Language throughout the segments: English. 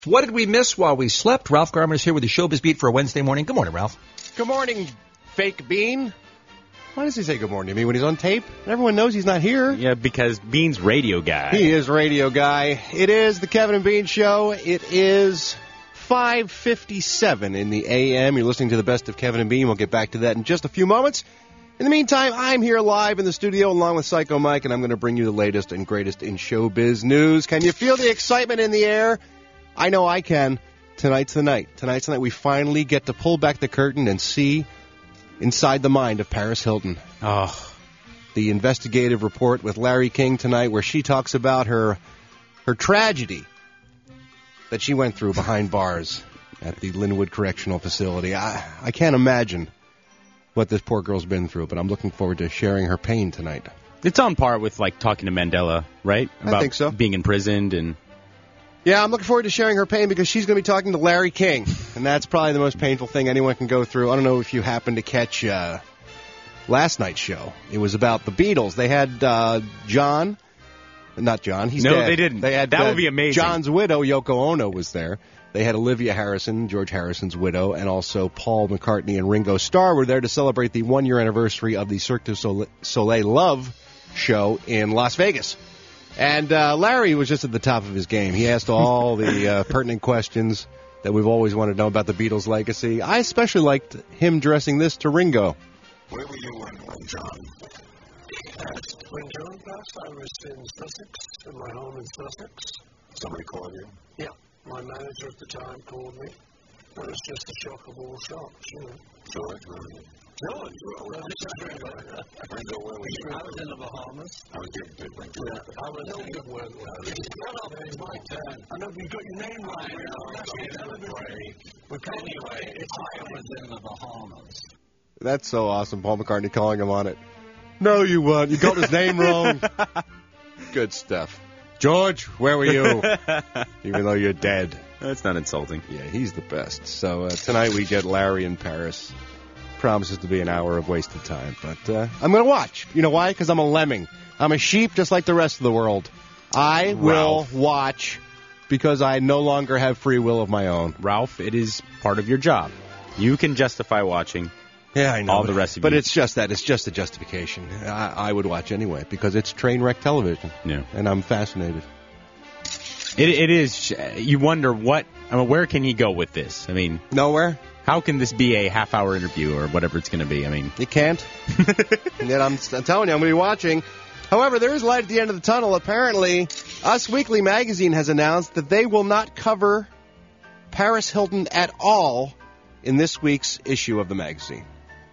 What did we miss while we slept? Ralph Garman is here with the Showbiz Beat for a Wednesday morning. Good morning, Ralph. Good morning, fake Bean. Why does he say good morning to me when he's on tape? Everyone knows he's not here. Yeah, because Bean's radio guy. He is radio guy. It is the Kevin and Bean Show. It is 5:57 in the a.m. You're listening to the best of Kevin and Bean. We'll get back to that in just a few moments. In the meantime, I'm here live in the studio along with Psycho Mike, and I'm going to bring you the latest and greatest in showbiz news. Can you feel the excitement in the air? I know I can. Tonight's the night. Tonight's the night we finally get to pull back the curtain and see inside the mind of Paris Hilton. Oh. The investigative report with Larry King tonight where she talks about her tragedy that she went through behind bars at the Linwood Correctional Facility. I can't imagine what this poor girl's been through, but I'm looking forward to sharing her pain tonight. It's on par with, like, talking to Mandela, right? About I think so. Being imprisoned and... Yeah, I'm looking forward to sharing her pain because she's going to be talking to Larry King, and that's probably the most painful thing anyone can go through. I don't know if you happened to catch last night's show. It was about the Beatles. They had John, not John, he's dead. No, they didn't. They had, that would be amazing. John's widow, Yoko Ono, was there. They had Olivia Harrison, George Harrison's widow, and also Paul McCartney and Ringo Starr were there to celebrate the one-year anniversary of the Cirque du Soleil Love show in Las Vegas. And Larry was just at the top of his game. He asked all the pertinent questions that we've always wanted to know about the Beatles' legacy. I especially liked him addressing this to Ringo. Where were you when John passed? When John passed, I was in Sussex, in my home in Sussex. Somebody called you? Yeah. My manager at the time called me. It was just a shock of all shocks, you know. George, where were you? George, Ringo, where were you? I was in the Bahamas. I was getting to Ringo. Yeah, I was in the Bahamas. Shut up, it's my turn. I know you got your name right. But anyway, I was in the Bahamas. That's so awesome, Paul McCartney calling him on it. No, you weren't. You got his name wrong. Good stuff. George, where were you? Even though you're dead. That's not insulting. Yeah, he's the best. So tonight we get Larry in Paris. Promises to be an hour of wasted time. But I'm going to watch. You know why? Because I'm a lemming. I'm a sheep just like the rest of the world. I will watch because I no longer have free will of my own. Ralph, it is part of your job. You can justify watching. Yeah, I know. All the rest of you. But it's just that. It's just a justification. I would watch anyway because it's train wreck television. Yeah. And I'm fascinated. It is. You wonder where can he go with this? I mean, nowhere. How can this be a half-hour interview or whatever it's going to be? I mean, it can't. And yet I'm telling you, I'm going to be watching. However, there is light at the end of the tunnel. Apparently, Us Weekly magazine has announced that they will not cover Paris Hilton at all in this week's issue of the magazine.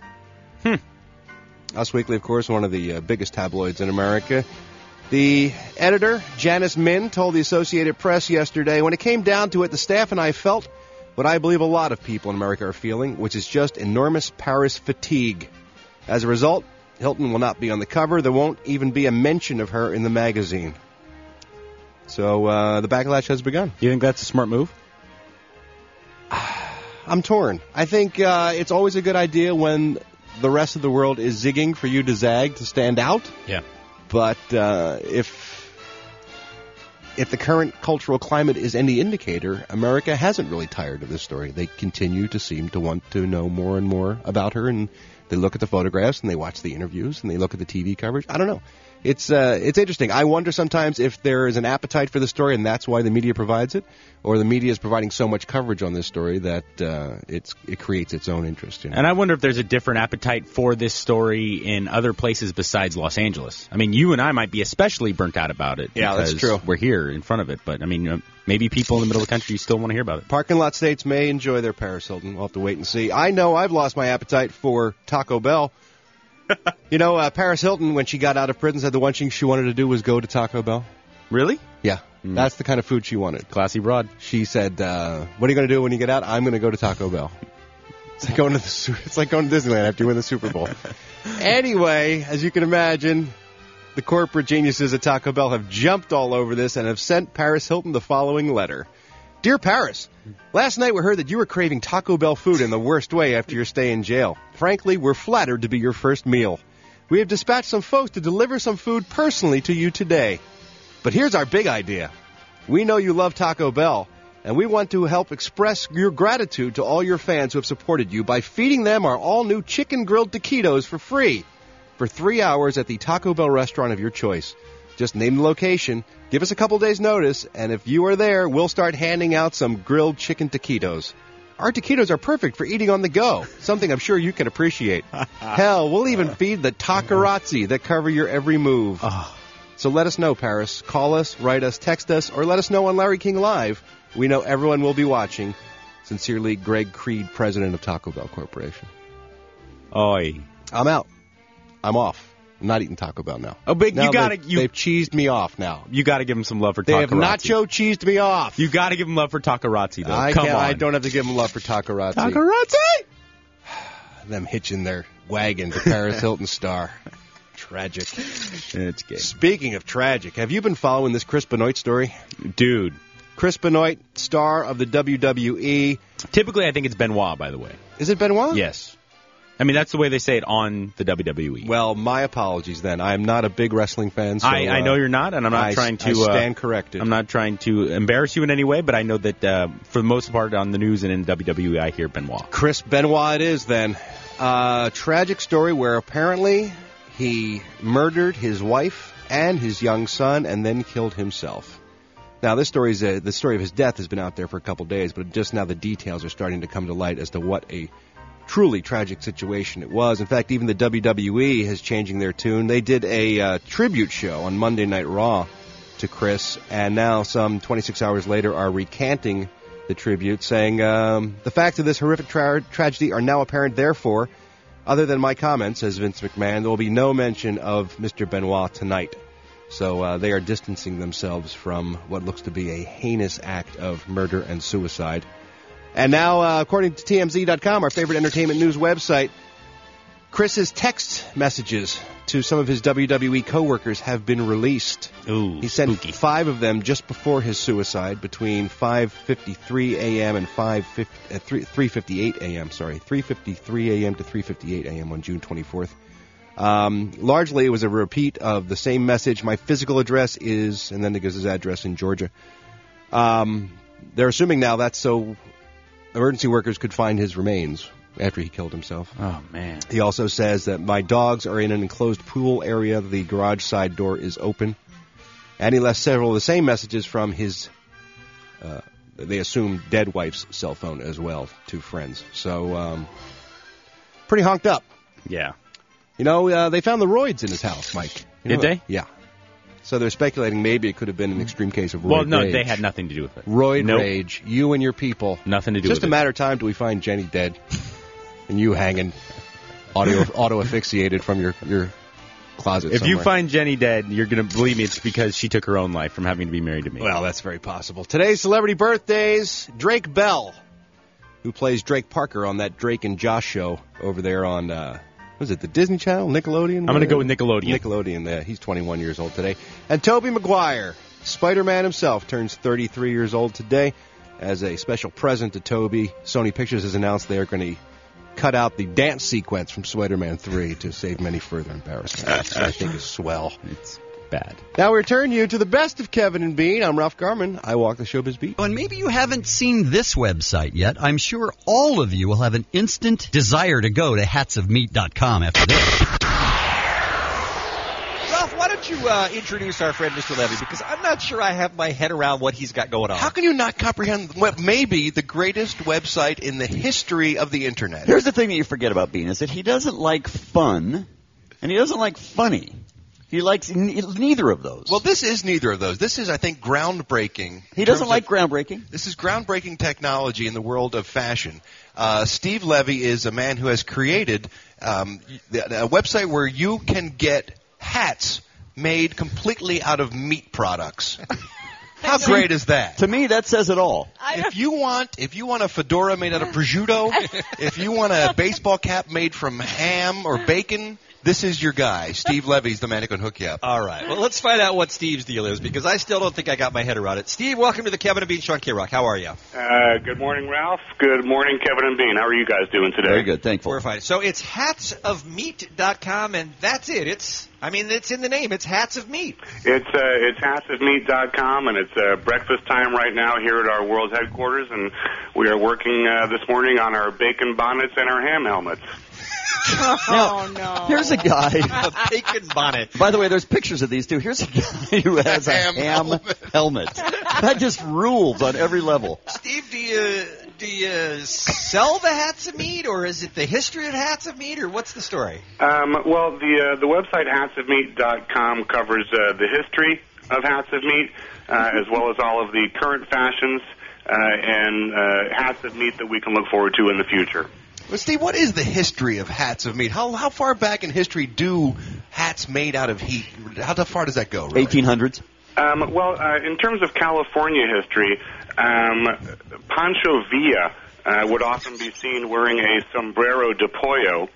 Us Weekly, of course, one of the biggest tabloids in America. The editor, Janice Min, told the Associated Press yesterday, when it came down to it, the staff and I felt what I believe a lot of people in America are feeling, which is just enormous Paris fatigue. As a result, Hilton will not be on the cover. There won't even be a mention of her in the magazine. So the backlash has begun. You think that's a smart move? I'm torn. I think it's always a good idea when the rest of the world is zigging for you to zag, to stand out. Yeah. But if the current cultural climate is any indicator, America hasn't really tired of this story. They continue to seem to want to know more and more about her, and they look at the photographs, and they watch the interviews, and they look at the TV coverage. I don't know. It's interesting. I wonder sometimes if there is an appetite for the story, and that's why the media provides it, or the media is providing so much coverage on this story that it creates its own interest. You know? And I wonder if there's a different appetite for this story in other places besides Los Angeles. I mean, you and I might be especially burnt out about it. Yeah, that's true. We're here in front of it, but I mean, maybe people in the middle of the country still want to hear about it. Parking lot states may enjoy their Paris Hilton. We'll have to wait and see. I know I've lost my appetite for Taco Bell. You know, Paris Hilton, when she got out of prison, said the one thing she wanted to do was go to Taco Bell. Really? Yeah. That's the kind of food she wanted. Classy broad. She said, what are you going to do when you get out? I'm going to go to Taco Bell. It's like going to Disneyland after you win the Super Bowl. Anyway, as you can imagine, the corporate geniuses at Taco Bell have jumped all over this and have sent Paris Hilton the following letter. Dear Paris, last night we heard that you were craving Taco Bell food in the worst way after your stay in jail. Frankly, we're flattered to be your first meal. We have dispatched some folks to deliver some food personally to you today. But here's our big idea. We know you love Taco Bell, And we want to help express your gratitude to all your fans who have supported you by feeding them our all-new chicken grilled taquitos for free for 3 hours at the Taco Bell restaurant of your choice. Just name the location, give us a couple days' notice, and if you are there, we'll start handing out some grilled chicken taquitos. Our taquitos are perfect for eating on the go, something I'm sure you can appreciate. Hell, we'll even feed the tacarazzi that cover your every move. So let us know, Paris. Call us, write us, text us, or let us know on Larry King Live. We know everyone will be watching. Sincerely, Greg Creed, president of Taco Bell Corporation. Oi. I'm out. I'm off. I'm not eating Taco Bell now. Oh, but now they've cheesed me off now. You got to give them some love for They Tacarazzi. have nacho cheesed me off. You got to give them love for Tacarazzi, though. I don't have to give them love for Tacarazzi. Tacarazzi! Them hitching their wagon to Paris Hilton star. Tragic. It's good. Speaking of tragic, have you been following this Chris Benoit story? Dude. Chris Benoit, star of the WWE. Typically, I think it's Benoit, by the way. Is it Benoit? Yes. I mean, that's the way they say it on the WWE. Well, my apologies then. I am not a big wrestling fan. So, I know you're not, and I'm not trying to... I stand corrected. I'm not trying to embarrass you in any way, but I know that for the most part on the news and in WWE, I hear Benoit. Chris Benoit it is then. Tragic story where apparently he murdered his wife and his young son and then killed himself. Now, the story of his death has been out there for a couple days, but just now the details are starting to come to light as to what a truly tragic situation it was. In fact, even the WWE is changing their tune. They did a tribute show on Monday Night Raw to Chris, and now some 26 hours later are recanting the tribute, saying the facts of this horrific tragedy are now apparent. Therefore, other than my comments, says Vince McMahon, there will be no mention of Mr. Benoit tonight. So they are distancing themselves from what looks to be a heinous act of murder and suicide. And now, according to TMZ.com, our favorite entertainment news website, Chris's text messages to some of his WWE coworkers have been released. Ooh, he sent spooky. 5 of them just before his suicide, between 5:53 a.m. and 3:58 a.m. 3:53 a.m. to 3:58 a.m. on June 24th. Largely, it was a repeat of the same message. My physical address is, and then it gives his address in Georgia. They're assuming now that's so emergency workers could find his remains after he killed himself. Oh, man. He also says that my dogs are in an enclosed pool area. The garage side door is open. And he left several of the same messages from his, they assume, dead wife's cell phone as well to friends. So, pretty honked up. Yeah. You know, they found the roids in his house, Mike. You know Did they? Yeah. So they're speculating maybe it could have been an extreme case of roid Well, no, rage. they had nothing to do with it. Roid Nope. rage. You and your people. Nothing to do Just with a it. matter of time till we find Jenny dead and you hanging auto asphyxiated from your closet If somewhere. you find Jenny dead, you're going to believe me it's because she took her own life from having to be married to me. Well, that's very possible. Today's celebrity birthdays, Drake Bell, who plays Drake Parker on that Drake and Josh show over there on, was it the Disney Channel, Nickelodeon? I'm going to go with Nickelodeon. Nickelodeon, there. He's 21 years old today. And Tobey Maguire, Spider-Man himself, turns 33 years old today. As a special present to Tobey, Sony Pictures has announced they are going to cut out the dance sequence from Spider-Man 3 to save many further embarrassments. I think is swell. It's bad. Now we return you to the best of Kevin and Bean. I'm Ralph Garman. I walk the showbiz beat. And maybe you haven't seen this website yet. I'm sure all of you will have an instant desire to go to hatsofmeat.com after this. Ralph, why don't you introduce our friend Mr. Levy, because I'm not sure I have my head around what he's got going on. How can you not comprehend what may be the greatest website in the history of the Internet? Here's the thing that you forget about Bean, is that he doesn't like fun, and he doesn't like funny. He likes neither of those. Well, this is neither of those. This is, I think, groundbreaking. He doesn't like groundbreaking. This is groundbreaking technology in the world of fashion. Steve Levy is a man who has created a website where you can get hats made completely out of meat products. How great is that? To me, that says it all. If you want a fedora made out of prosciutto, if you want a baseball cap made from ham or bacon, This is your guy. Steve Levy's the man who can hook you up. All right. Well, let's find out what Steve's deal is, because I still don't think I got my head around it. Steve, welcome to the Kevin and Bean Show on K-Rock. How are you? Good morning, Ralph. Good morning, Kevin and Bean. How are you guys doing today? Very good, thankful. We're fine. So it's hatsofmeat.com, and that's it. It's in the name. It's Hats of Meat. It's hatsofmeat.com, and it's breakfast time right now here at our world headquarters, and we are working this morning on our bacon bonnets and our ham helmets. No. Here's a guy. A bacon bonnet. By the way, there's pictures of these, too. Here's a guy who has a ham helmet. That just rules on every level. Steve, do you sell the Hats of Meat, or is it the history of Hats of Meat, or what's the story? Well, the website hatsofmeat.com covers the history of Hats of Meat, as well as all of the current fashions and hats of meat that we can look forward to in the future. Well, Steve, what is the history of Hats of Meat? How far back in history do hats made out of heat? How far does that go? Really? 1800s. In terms of California history, Pancho Villa would often be seen wearing a sombrero de pollo,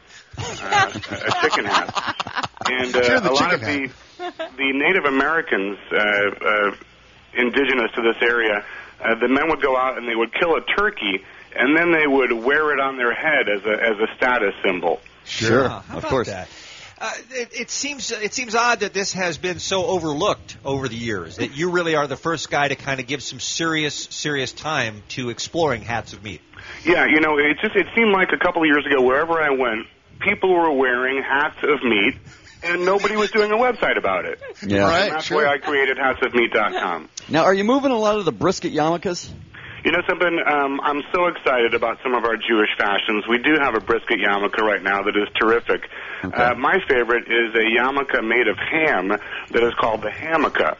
a chicken hat. And a lot of the Native Americans indigenous to this area, the men would go out and they would kill a turkey, and then they would wear it on their head as a status symbol. Sure, of course. That? It seems odd that this has been so overlooked over the years. That you really are the first guy to kind of give some serious time to exploring Hats of Meat. Yeah, it seemed like a couple of years ago, wherever I went, people were wearing hats of meat, and nobody was doing a website about it. Yeah, right. And that's why I created hatsofmeat.com. Now, are you moving a lot of the brisket yarmulkes? You know something? I'm so excited about some of our Jewish fashions. We do have a brisket yarmulke right now that is terrific. Okay. My favorite is a yarmulke made of ham that is called the hammock.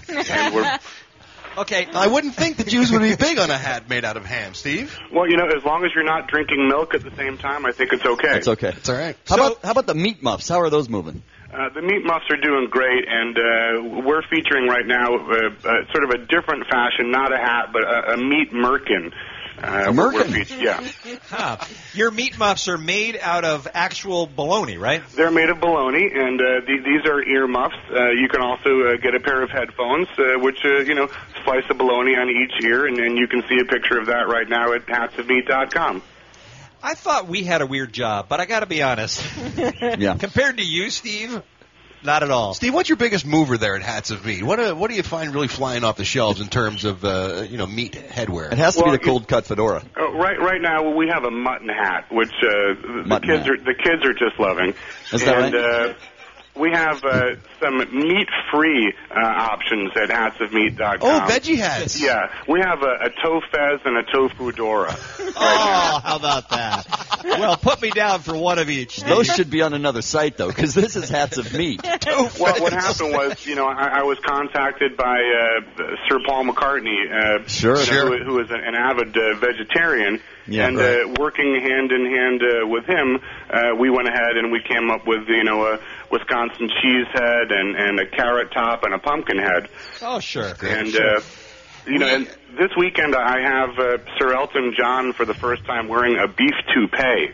Okay. I wouldn't think the Jews would be big on a hat made out of ham, Steve. Well, as long as you're not drinking milk at the same time, I think it's okay. It's okay. It's all right. How about the meat muffs? How are those moving? The meat muffs are doing great, and we're featuring right now sort of a different fashion, not a hat, but a meat merkin. Merkin? Yeah. Your meat muffs are made out of actual bologna, right? They're made of bologna, and these are ear muffs. You can also get a pair of headphones, which, slice a bologna on each ear, and you can see a picture of that right now at hatsofmeat.com. I thought we had a weird job, but I got to be honest. Yeah. Compared to you, Steve, not at all. Steve, what's your biggest mover there at Hats of Meat? What do you find really flying off the shelves in terms of meat headwear? It has to be the cold cut fedora. Right now we have a mutton hat, which the kids are just loving. Is that right? We have some meat-free options at hatsofmeat.com. Oh, veggie hats. Yeah. We have a tofez and a tofu-dora. How about that? Well, put me down for one of each. Those should be on another site, though, because this is Hats of Meat. Well, what happened was, I was contacted by Sir Paul McCartney, who is an avid vegetarian. Yeah, and right. Working hand in hand with him, we went ahead and we came up with, a Wisconsin cheese head and a carrot top and a pumpkin head. Oh, sure. And, and this weekend I have Sir Elton John for the first time wearing a beef toupee.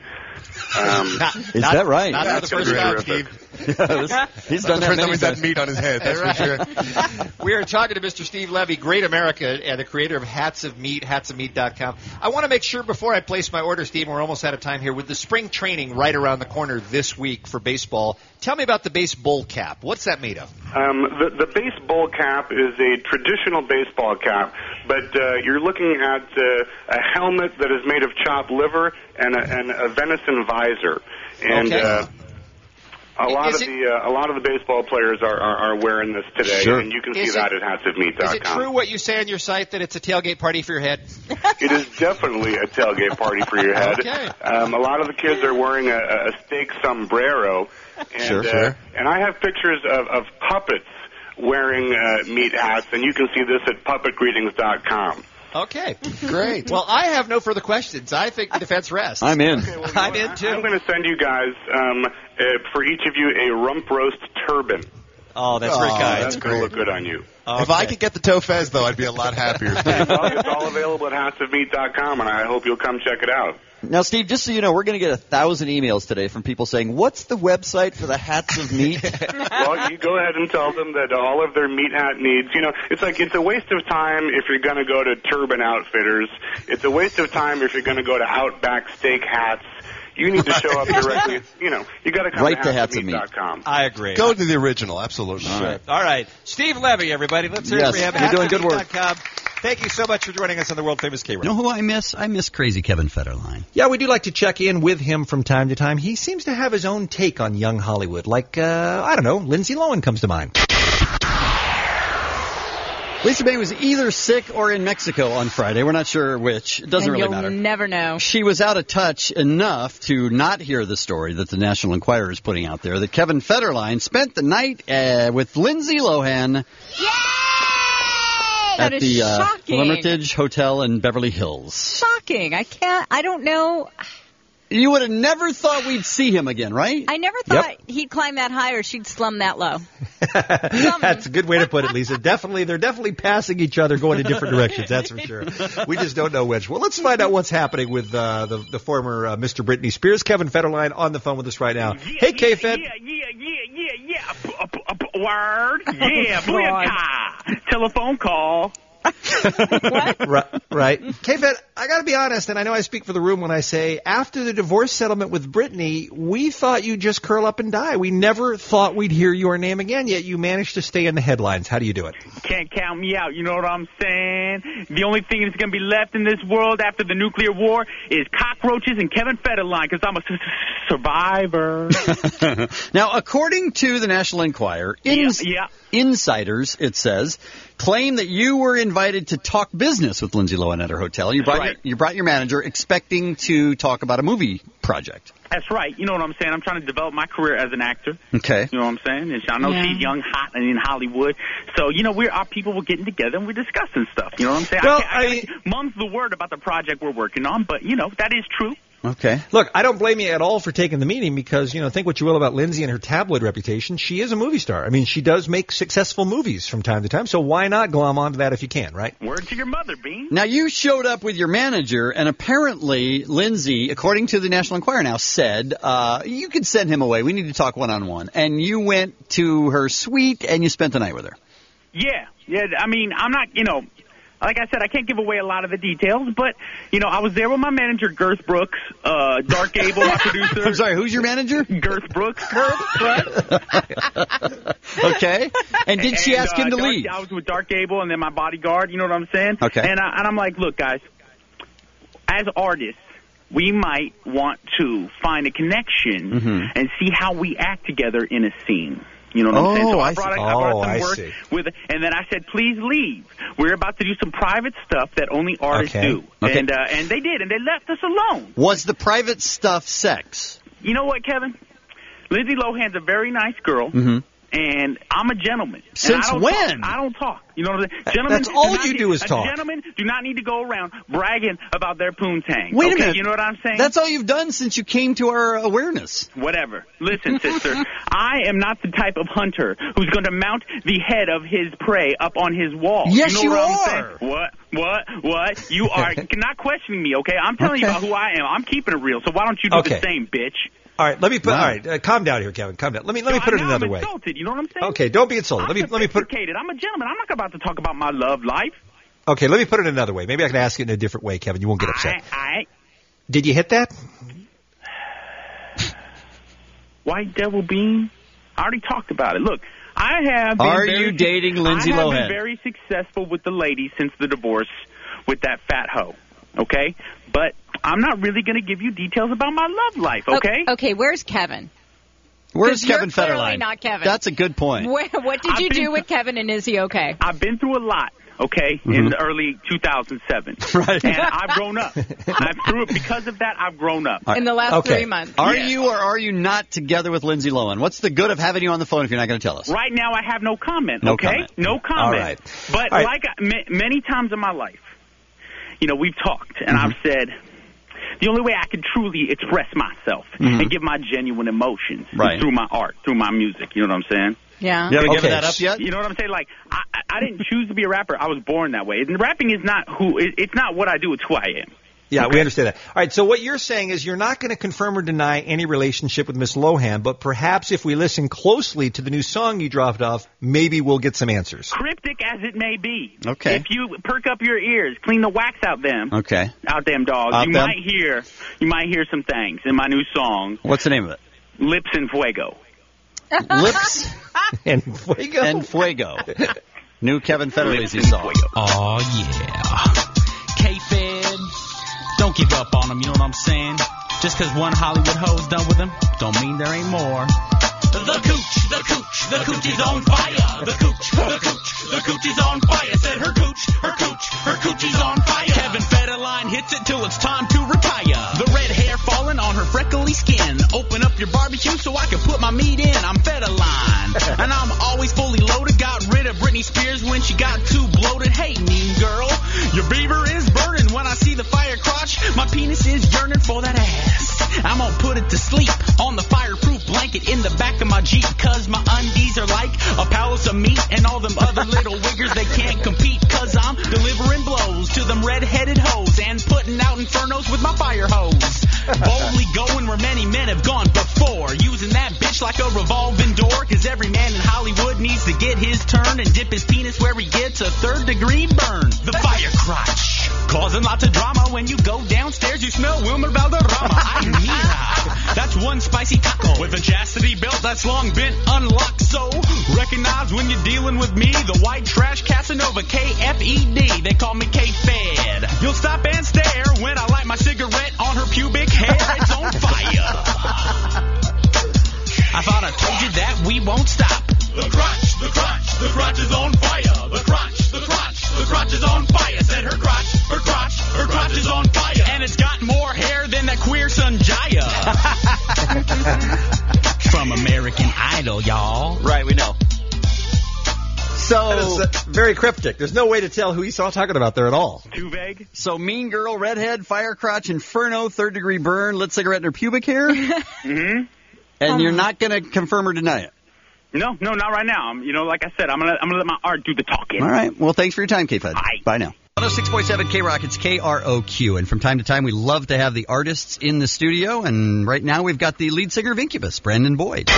Is that right? Not for the first time, Steve. He's done that many He's had meat on his head, that's for sure. We are talking to Mr. Steve Levy, Great America, and the creator of Hats of Meat, hatsofmeat.com. I want to make sure before I place my order, Steve, we're almost out of time here, with the spring training right around the corner this week for baseball, tell me about the baseball cap. What's that made of? The baseball cap is a traditional baseball cap, but you're looking at a helmet that is made of chopped liver and a venison visor. And okay. a lot of the baseball players are wearing this today, Sure. and you can see that at hatsofmeat.com. Is it true what you say on your site that it's a tailgate party for your head? It is definitely a tailgate party for your head. Okay. A lot of the kids are wearing a steak sombrero, and and I have pictures of puppets wearing meat hats, and you can see this at puppetgreetings.com. Okay. Great. Well, I have no further questions. I think the defense rests. I'm in. Okay, well, I'm in, too. I'm going to send you guys, for each of you, a rump roast turban. Oh, that's very kind. That's going to look good on you. Okay. If I could get the Tofez, though, I'd be a lot happier. Well, it's all available at hatsofmeat.com, and I hope you'll come check it out. Now, Steve, just so you know, we're going to get 1,000 emails today from people saying, what's the website for the Hats of Meat? Well, you go ahead and tell them that all of their meat hat needs, it's a waste of time if you're going to go to Turban Outfitters. It's a waste of time if you're going to go to Outback Steak Hats. You need to show up directly. You got to come right to to hatsofmeat.com. I agree. Go to the original, absolutely. All right. Steve Levy, everybody. Let's hear Yes, it for him. you're doing good work. hatsofmeat.com. Thank you so much for joining us on the world-famous K-Rock. You know who I miss? I miss crazy Kevin Federline. Yeah, we do like to check in with him from time to time. He seems to have his own take on young Hollywood. Like, I don't know, Lindsay Lohan comes to mind. Lisa May was either sick or in Mexico on Friday. We're not sure which. It doesn't really matter. You'll never know. She was out of touch enough to not hear the story that the National Enquirer is putting out there, that Kevin Federline spent the night with Lindsay Lohan at the Hermitage Hotel in Beverly Hills. Shocking. I don't know. You would have never thought we'd see him again, right? I never thought he'd climb that high or she'd slum that low. That's a good way to put it, Lisa. They're definitely passing each other, going in different directions, that's for sure. We just don't know which. Well, let's find out what's happening with the former Mr. Britney Spears. Kevin Federline on the phone with us right now. Hey, K-Fed. Yeah. Word. Yeah, booyakah. Telephone call. Right. K-Fed, I got to be honest, and I know I speak for the room when I say, after the divorce settlement with Britney, we thought you'd just curl up and die. We never thought we'd hear your name again, yet you managed to stay in the headlines. How do you do it? Can't count me out, you know what I'm saying? The only thing that's going to be left in this world after the nuclear war is cockroaches and Kevin Federline, because I'm a survivor. Now, according to the National Enquirer, insiders, it says, claim that you were invited to talk business with Lindsay Lohan at her hotel. You brought your manager expecting to talk about a movie project. That's right. You know what I'm saying? I'm trying to develop my career as an actor. Okay. You know what I'm saying? And I know she's young, hot, and in Hollywood. So, our people were getting together and we're discussing stuff. You know what I'm saying? Well, I mum's the word about the project we're working on, but, that is true. Okay. Look, I don't blame you at all for taking the meeting because, think what you will about Lindsay and her tabloid reputation. She is a movie star. I mean, she does make successful movies from time to time, so why not glom onto that if you can, right? Word to your mother, Bean. Now, you showed up with your manager, and apparently Lindsay, according to the National Enquirer now, said, you could send him away. We need to talk one-on-one. And you went to her suite, and you spent the night with her. Yeah. I mean, I'm not, like I said, I can't give away a lot of the details, but, I was there with my manager, Girth Brooks, Dark Gable, my producer. I'm sorry, who's your manager? Girth Brooks. Okay. And did she ask him to leave? I was with Dark Gable and then my bodyguard, you know what I'm saying? Okay. And I'm like, look, guys, as artists, we might want to find a connection and see how we act together in a scene. You know what I'm saying? So I brought some work with, and then I said, please leave. We're about to do some private stuff that only artists do. Okay. And they did, and they left us alone. Was the private stuff sex? You know what, Kevin? Lindsay Lohan's a very nice girl. And I'm a gentleman. Since when? I don't talk. You know what I'm saying? Gentlemen, that's all you do is talk. Gentlemen do not need to go around bragging about their poontang. Wait a minute. You know what I'm saying? That's all you've done since you came to our awareness. Whatever. Listen, sister, I am not the type of hunter who's going to mount the head of his prey up on his wall. Yes, you know you what are. I'm saying? What? You are not questioning me, okay? I'm telling you about who I am. I'm keeping it real, so why don't you do the same, bitch? All right, let me put. All right, calm down here, Kevin. Calm down. Let me put it another way. I'm insulted. You know what I'm saying? Okay, don't be insulted. Let me put. I'm a gentleman. I'm not about to talk about my love life. Okay, let me put it another way. Maybe I can ask it in a different way, Kevin. You won't get upset. Did you hit that? White Devil Bean? I already talked about it. Look, I have been you dating Lindsay Lohan? I have been very successful with the ladies since the divorce with that fat hoe, okay? But I'm not really going to give you details about my love life, okay? Okay, where's Kevin? Where's Kevin Federline? Federline? Not Kevin. That's a good point. What did you do with Kevin, and is he okay? I've been through a lot. Okay, in the early 2007. Right. And I've grown up. Because of that, I've grown up. In the last 3 months. Are you or are you not together with Lindsay Lohan? What's the good of having you on the phone if you're not going to tell us? Right now, I have no comment, No okay? comment. No comment. All right. But All right. many times in my life, we've talked, and I've said, the only way I can truly express myself and give my genuine emotions is through my art, through my music. You know what I'm saying? Yeah. You haven't given that up yet? You know what I'm saying? Like, I didn't choose to be a rapper. I was born that way. And rapping is not it's not what I do, it's who I am. Yeah, we understand that. All right, so what you're saying is you're not going to confirm or deny any relationship with Miss Lohan, but perhaps if we listen closely to the new song you dropped off, maybe we'll get some answers. Cryptic as it may be. Okay. If you perk up your ears, clean the wax out them. Okay. Out them dogs. Out you them. might hear some things in my new song. What's the name of it? Lips and Fuego. Lips and Fuego. And Fuego. New Kevin Federlizzi song. Oh, yeah. K-Fed. Don't give up on him, you know what I'm saying? Just because one Hollywood hoe's done with him, don't mean there ain't more. The cooch is on fire. The cooch is on fire. Said her cooch is on fire. Kevin Federline hits it till it's time to retire. The red hair falling on her freckly skin. Open up your barbecue so I can put my meat in. I'm Federline, and I'm always fully loaded. Got rid of Britney Spears when she got too bloated. Hey, mean girl, your beaver is burning. When I see the fire crotch, my penis is yearning for that ass. I'm gonna put it to sleep on the fireproof blanket in the back of my Jeep, cause my undies are like a palace of meat, and all them other little wiggers, they can't compete, cause I'm delivering blows to them red-headed hoes and putting out infernos with my fire hose. Boldly going where many men have gone before, using that bitch like a revolving door, cause every man in Hollywood needs to get his turn and dip his penis where he gets a third-degree burn. The fire crotch, causing lots of drama. When you go downstairs, you smell Wilmer Valderrama. I need her. That's one spicy taco with a chastity belt that's long been unlocked. So recognize when you're dealing with me, the white trash Casanova, KFED. They call me K-Fed. You'll stop and stare when I light my cigarette on her pubic hair. It's on fire. I thought I told you that we won't stop. The crotch is on fire. The crotch is on fire. Said her crotch is on fire. And it's got more hair than that queer Sanjaya. From American Idol, y'all. Right, we know. So that is very cryptic. There's no way to tell who he's all talking about there at all. Too vague. So mean girl, redhead, fire crotch, inferno, third-degree burn, lit cigarette in her pubic hair? Mm-hmm. And you're not going to confirm or deny it? No, not right now. Like I said, I'm gonna let my art do the talking. All right. Well, thanks for your time, K-Fed. Bye now. 106.7 K-Rock, it's KROQ, and from time to time we love to have the artists in the studio, and right now we've got the lead singer of Incubus, Brandon Boyd.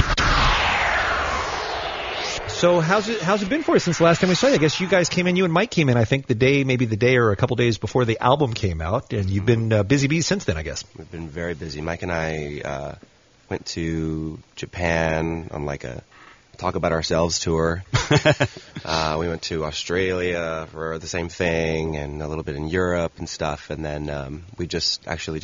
So how's it been for you since the last time we saw you? I guess you and Mike came in, I think, the day or a couple days before the album came out, and you've been busy bees since then, I guess. We've been very busy. Mike and I went to Japan on like a Talk About Ourselves tour. We went to Australia for the same thing, and a little bit in Europe and stuff, and then we just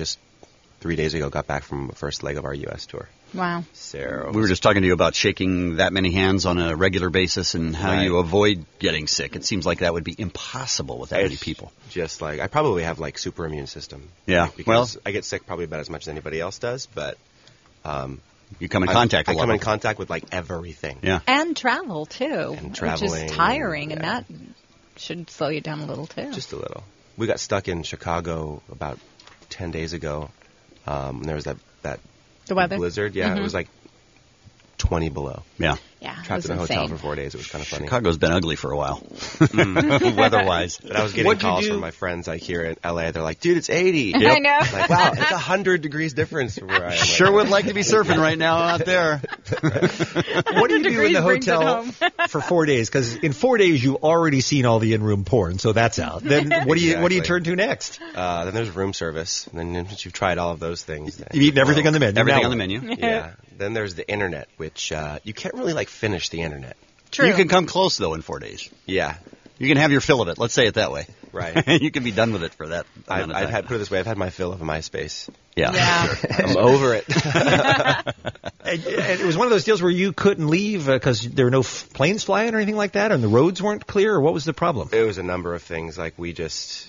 3 days ago got back from the first leg of our U.S. tour. Wow. So we were just talking to you about shaking that many hands on a regular basis and how you avoid getting sick. It seems like that would be impossible with that many people. Just like, I probably have like super immune system. Yeah. Because I get sick probably about as much as anybody else does, but you come in contact. I come in contact with like everything. Yeah. And travel too. And traveling, which is tiring, and that should slow you down a little too. Just a little. We got stuck in Chicago about 10 days ago. There was that the weather blizzard. Yeah, It was like 20 below. Yeah. Yeah. Trapped in a insane. hotel for 4 days. It was kind of funny. Chicago's been ugly for a while, weather-wise. But I was getting calls from my friends like here in L.A. They're like, dude, it's 80. Yep. I know. Like, wow, it's 100 degrees difference from where I am. Sure would like to be surfing right now out there. What do you do in the hotel for 4 days? Because in 4 days you've already seen all the in-room porn, so that's out. Then what do you turn to next? Then there's room service. And then once you've tried all of those things, you've eaten everything on the menu. Everything on the menu. Yeah. Then there's the internet, which you can't really like finish the internet. True. You can come close though in 4 days. Yeah. You can have your fill of it. Let's say it that way. Right. You can be done with it for that. Put it this way. I've had my fill of MySpace. Yeah. I'm over it. And it was one of those deals where you couldn't leave because there were no planes flying or anything like that, and the roads weren't clear, or what was the problem? It was a number of things. Like we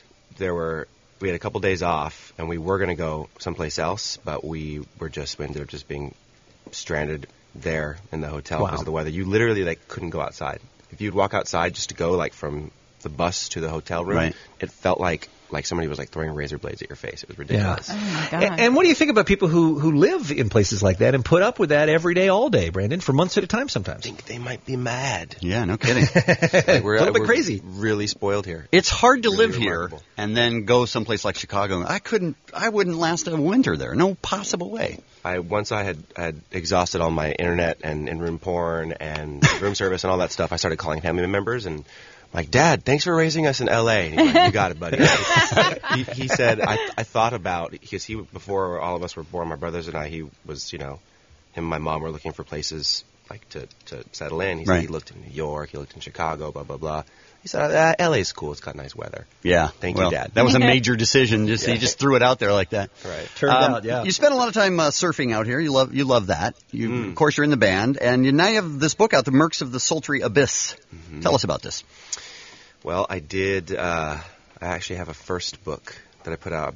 had a couple days off, and we were going to go someplace else, but we ended up just being stranded there in the hotel because of the weather. You literally couldn't go outside. If you'd walk outside just to go from the bus to the hotel room, Right. it felt like somebody was like throwing razor blades at your face. It was ridiculous. Oh my God. And what do you think about people who live in places like that and put up with that every day, all day, Brandon, for months at a time sometimes? I think they might be mad. Yeah, no kidding. Like A little bit we're crazy. Really spoiled here. It's hard to Really live here remarkable. and then go someplace like Chicago. I wouldn't last a winter there. No possible way. Once I had exhausted all my internet and in-room porn and room service and all that stuff, I started calling family members and like, Dad, thanks for raising us in L.A. And he's like, you got it, buddy. he said, I thought about, because before all of us were born, my brothers and I, he was, him and my mom were looking for places like to settle in. He said he looked in New York, he looked in Chicago, blah, blah, blah. He said, L.A.'s cool. It's got nice weather. Yeah. Thank you, Dad. That was a major decision. He just threw it out there like that. Right. Turned out, yeah. You spent a lot of time surfing out here. You love that. Of course, you're in the band, and now you have this book out, The Mercs of the Sultry Abyss. Mm-hmm. Tell us about this. Well, I did. I actually have a first book that I put out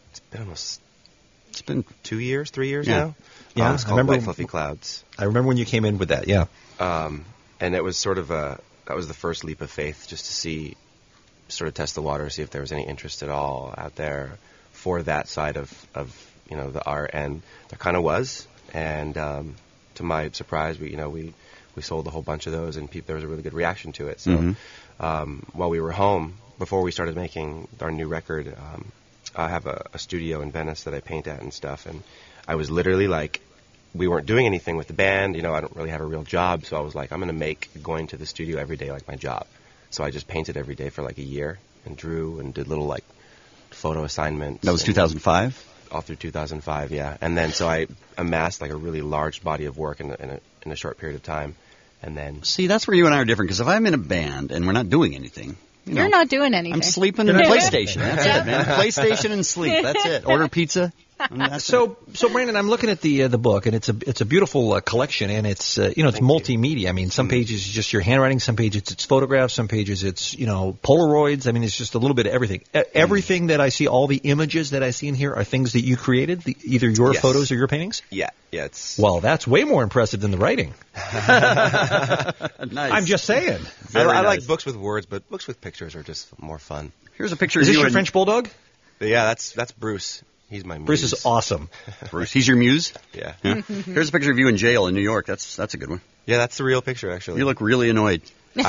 it's been 2 years, 3 years now. Yeah, it's I called remember White Fluffy Clouds. I remember when you came in with that, yeah. And it was sort of that was the first leap of faith, just to sort of test the water, see if there was any interest at all out there for that side of the art, and there kind of was. And to my surprise, we sold a whole bunch of those, and there was a really good reaction to it. So while we were home, before we started making our new record, I have a studio in Venice that I paint at and stuff, and I was literally like, we weren't doing anything with the band. I don't really have a real job, so I was like, I'm going to make going to the studio every day like my job. So I just painted every day for like a year and drew and did little like photo assignments. That was 2005? All through 2005, yeah. And then so I amassed like a really large body of work in a short period of time. And then See, that's where you and I are different, because if I'm in a band and we're not doing anything, You're not doing anything. I'm sleeping in the PlayStation. That's it, man. PlayStation and sleep. That's it. Order pizza. So Brandon, I'm looking at the book, and it's a beautiful collection, and it's it's multimedia. I mean, some pages is just your handwriting, some pages it's photographs, some pages it's Polaroids. I mean, it's just a little bit of everything. Everything that I see, all the images that I see in here are things that you created, either your photos or your paintings. Yeah, it's well, that's way more impressive than the writing. Nice. I'm just saying. I like books with words, but books with pictures are just more fun. Here's a picture. Is of this you your French bulldog? Yeah, that's Bruce. He's my muse. Bruce is awesome. Bruce, he's your muse? Yeah. Here's a picture of you in jail in New York. That's a good one. Yeah, that's the real picture, actually. You look really annoyed.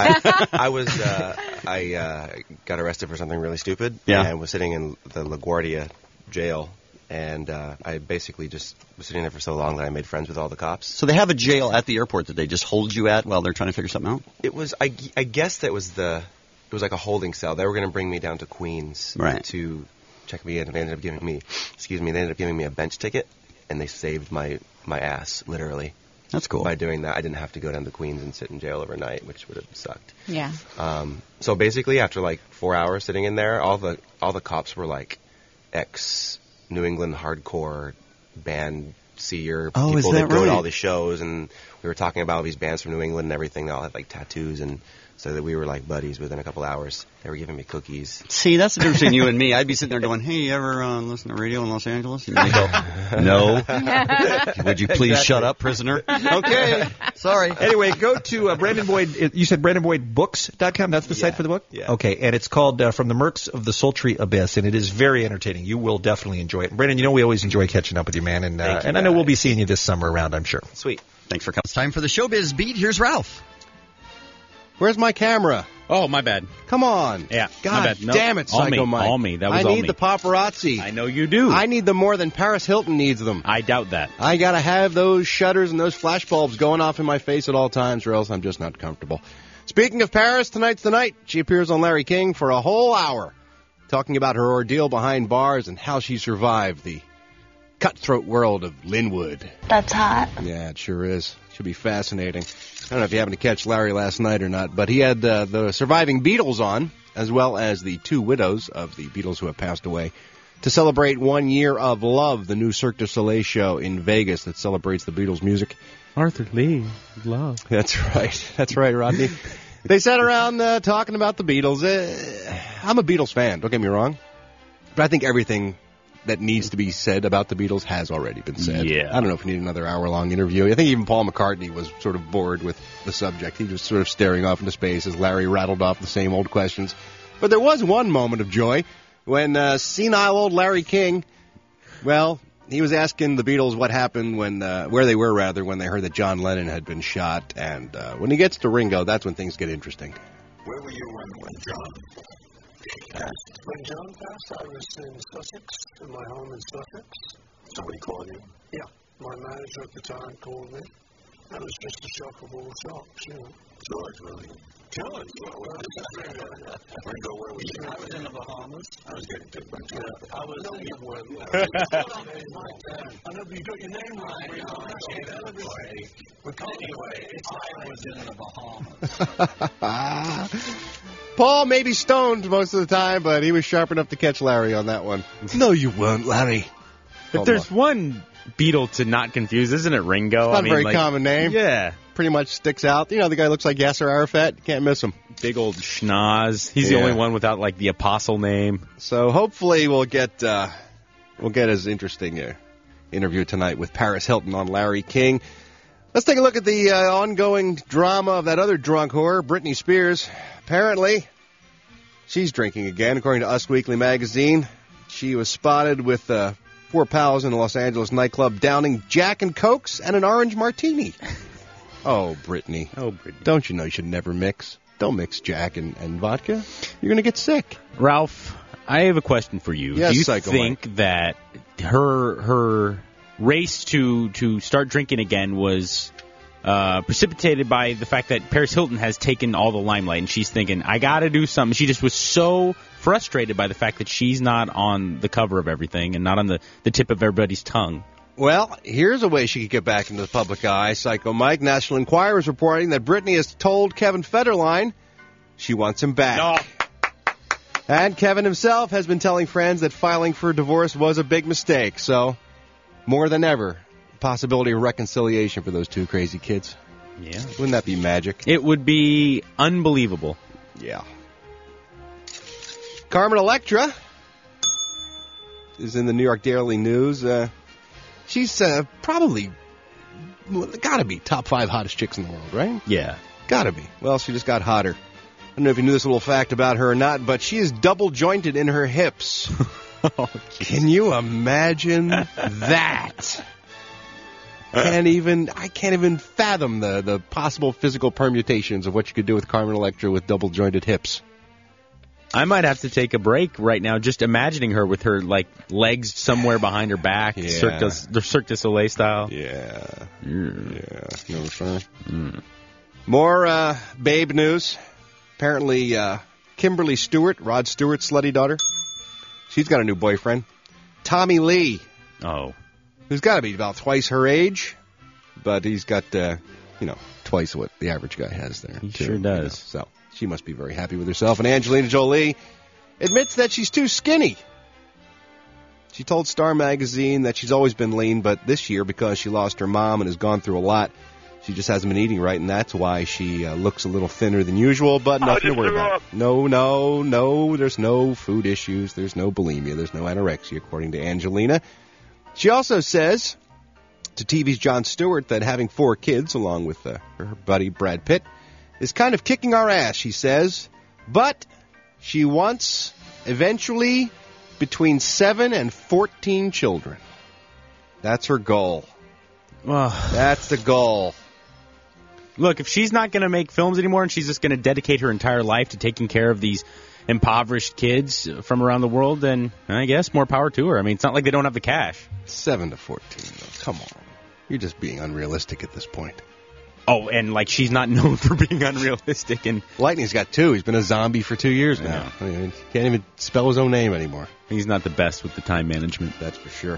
I got arrested for something really stupid. Yeah. And was sitting in the LaGuardia jail, and I basically just was sitting there for so long that I made friends with all the cops. So they have a jail at the airport that they just hold you at while they're trying to figure something out? It was, I guess that was it was like a holding cell. They were going to bring me down to Queens to check me in, and they ended up giving me a bench ticket, and they saved my ass, literally. That's cool. By doing that, I didn't have to go down to Queens and sit in jail overnight, which would have sucked. Yeah. So basically, after like 4 hours sitting in there, all the cops were like ex-New England hardcore band seer people that go to all the shows, and we were talking about all these bands from New England and everything. They all had like tattoos, and so that we were like buddies within a couple hours. They were giving me cookies. See, that's the difference between you and me. I'd be sitting there going, "Hey, you ever listen to radio in Los Angeles?" And you go, "No." Would you please shut up, prisoner? Okay, sorry. Anyway, go to Brandon Boyd. You said BrandonBoydBooks.com. That's the site for the book? Yeah. Okay, and it's called From the Mercs of the Sultry Abyss, and it is very entertaining. You will definitely enjoy it. Brandon, we always enjoy catching up with you, man, and Thank you, I know we'll be seeing you this summer around, I'm sure. Sweet. Thanks for coming. It's time for the Showbiz Beat. Here's Ralph. Where's my camera? Oh, my bad. Come on. Yeah, God my bad. No, damn it, all Psycho me, Mike. all me. That was I all need me. the paparazzi. I know you do. I need them more than Paris Hilton needs them. I doubt that. I gotta have those shutters and those flash bulbs going off in my face at all times, or else I'm just not comfortable. Speaking of Paris, tonight's the night. She appears on Larry King for a whole hour, talking about her ordeal behind bars and how she survived the cutthroat world of Linwood. That's hot. Yeah, it sure is. Should be fascinating. I don't know if you happened to catch Larry last night or not, but he had the surviving Beatles on, as well as the two widows of the Beatles who have passed away, to celebrate 1 year of Love, the new Cirque du Soleil show in Vegas that celebrates the Beatles' music. Arthur Lee, Love. That's right. That's right, Rodney. They sat around talking about the Beatles. I'm a Beatles fan, don't get me wrong, but I think everything that needs to be said about the Beatles has already been said. Yeah. I don't know if we need another hour-long interview. I think even Paul McCartney was sort of bored with the subject. He was sort of staring off into space as Larry rattled off the same old questions. But there was one moment of joy when senile old Larry King, well, he was asking the Beatles what happened where they were when they heard that John Lennon had been shot. And when he gets to Ringo, that's when things get interesting. Where were you when John passed? When John passed, I was in Sussex, in my home in Sussex. Somebody called you? Yeah. My manager at the time called me. That was just a shock of all shocks, you know. George, really? George? Ringo, where were you? I was in the Bahamas. I was getting picked by George. Yeah. I was in the weather. I know you got your name right. Anyway, I was in the Bahamas. Paul may be stoned most of the time, but he was sharp enough to catch Larry on that one. No, you weren't, Larry. If there's one Beatle to not confuse, isn't it Ringo? It's not a very common name. Yeah. Pretty much sticks out. You know, the guy looks like Yasser Arafat. You can't miss him. Big old schnoz. He's the only one without, like, the apostle name. So hopefully we'll get as interesting interview tonight with Paris Hilton on Larry King. Let's take a look at the ongoing drama of that other drunk whore, Britney Spears. Apparently, she's drinking again, according to Us Weekly magazine. She was spotted with 4 pals in a Los Angeles nightclub downing Jack and Cokes and an orange martini. Oh, Britney. Don't you know you should never mix? Don't mix Jack and vodka. You're going to get sick. Ralph, I have a question for you. Yes, do you Psycho think Mike. that her race to start drinking again was precipitated by the fact that Paris Hilton has taken all the limelight, and she's thinking, I got to do something. She just was so frustrated by the fact that she's not on the cover of everything and not on the tip of everybody's tongue. Well, here's a way she could get back into the public eye. Psycho Mike, National Enquirer is reporting that Britney has told Kevin Federline she wants him back. No. And Kevin himself has been telling friends that filing for divorce was a big mistake. So, more than ever, possibility of reconciliation for those two crazy kids. Yeah. Wouldn't that be magic? It would be unbelievable. Yeah. Carmen Electra is in the New York Daily News. She's probably got to be top 5 hottest chicks in the world, right? Yeah. Got to be. Well, she just got hotter. I don't know if you knew this little fact about her or not, but she is double jointed in her hips. Can you imagine that? I can't even fathom the possible physical permutations of what you could do with Carmen Electra with double jointed hips. I might have to take a break right now just imagining her with her like legs somewhere behind her back, Cirque du Soleil style. Yeah. Yeah. No, sir. More babe news. Apparently, Kimberly Stewart, Rod Stewart's slutty daughter, she's got a new boyfriend, Tommy Lee. Oh. Who's got to be about twice her age, but he's got, twice what the average guy has there. He sure does. So she must be very happy with herself. And Angelina Jolie admits that she's too skinny. She told Star Magazine that she's always been lean, but this year, because she lost her mom and has gone through a lot, she just hasn't been eating right, and that's why she looks a little thinner than usual, but nothing to worry about. No, there's no food issues, there's no bulimia, there's no anorexia, according to Angelina. She also says to TV's Jon Stewart that having 4 kids, along with her buddy Brad Pitt, is kind of kicking our ass, she says, but she wants eventually between 7 and 14 children. That's her goal. That's the goal. Look, if she's not going to make films anymore and she's just going to dedicate her entire life to taking care of these impoverished kids from around the world, then I guess more power to her. I mean, it's not like they don't have the cash. 7 to 14, though. Come on. You're just being unrealistic at this point. Oh, and like she's not known for being unrealistic. And Lightning's got 2. He's been a zombie for 2 years now. I mean, he can't even spell his own name anymore. He's not the best with the time management. That's for sure.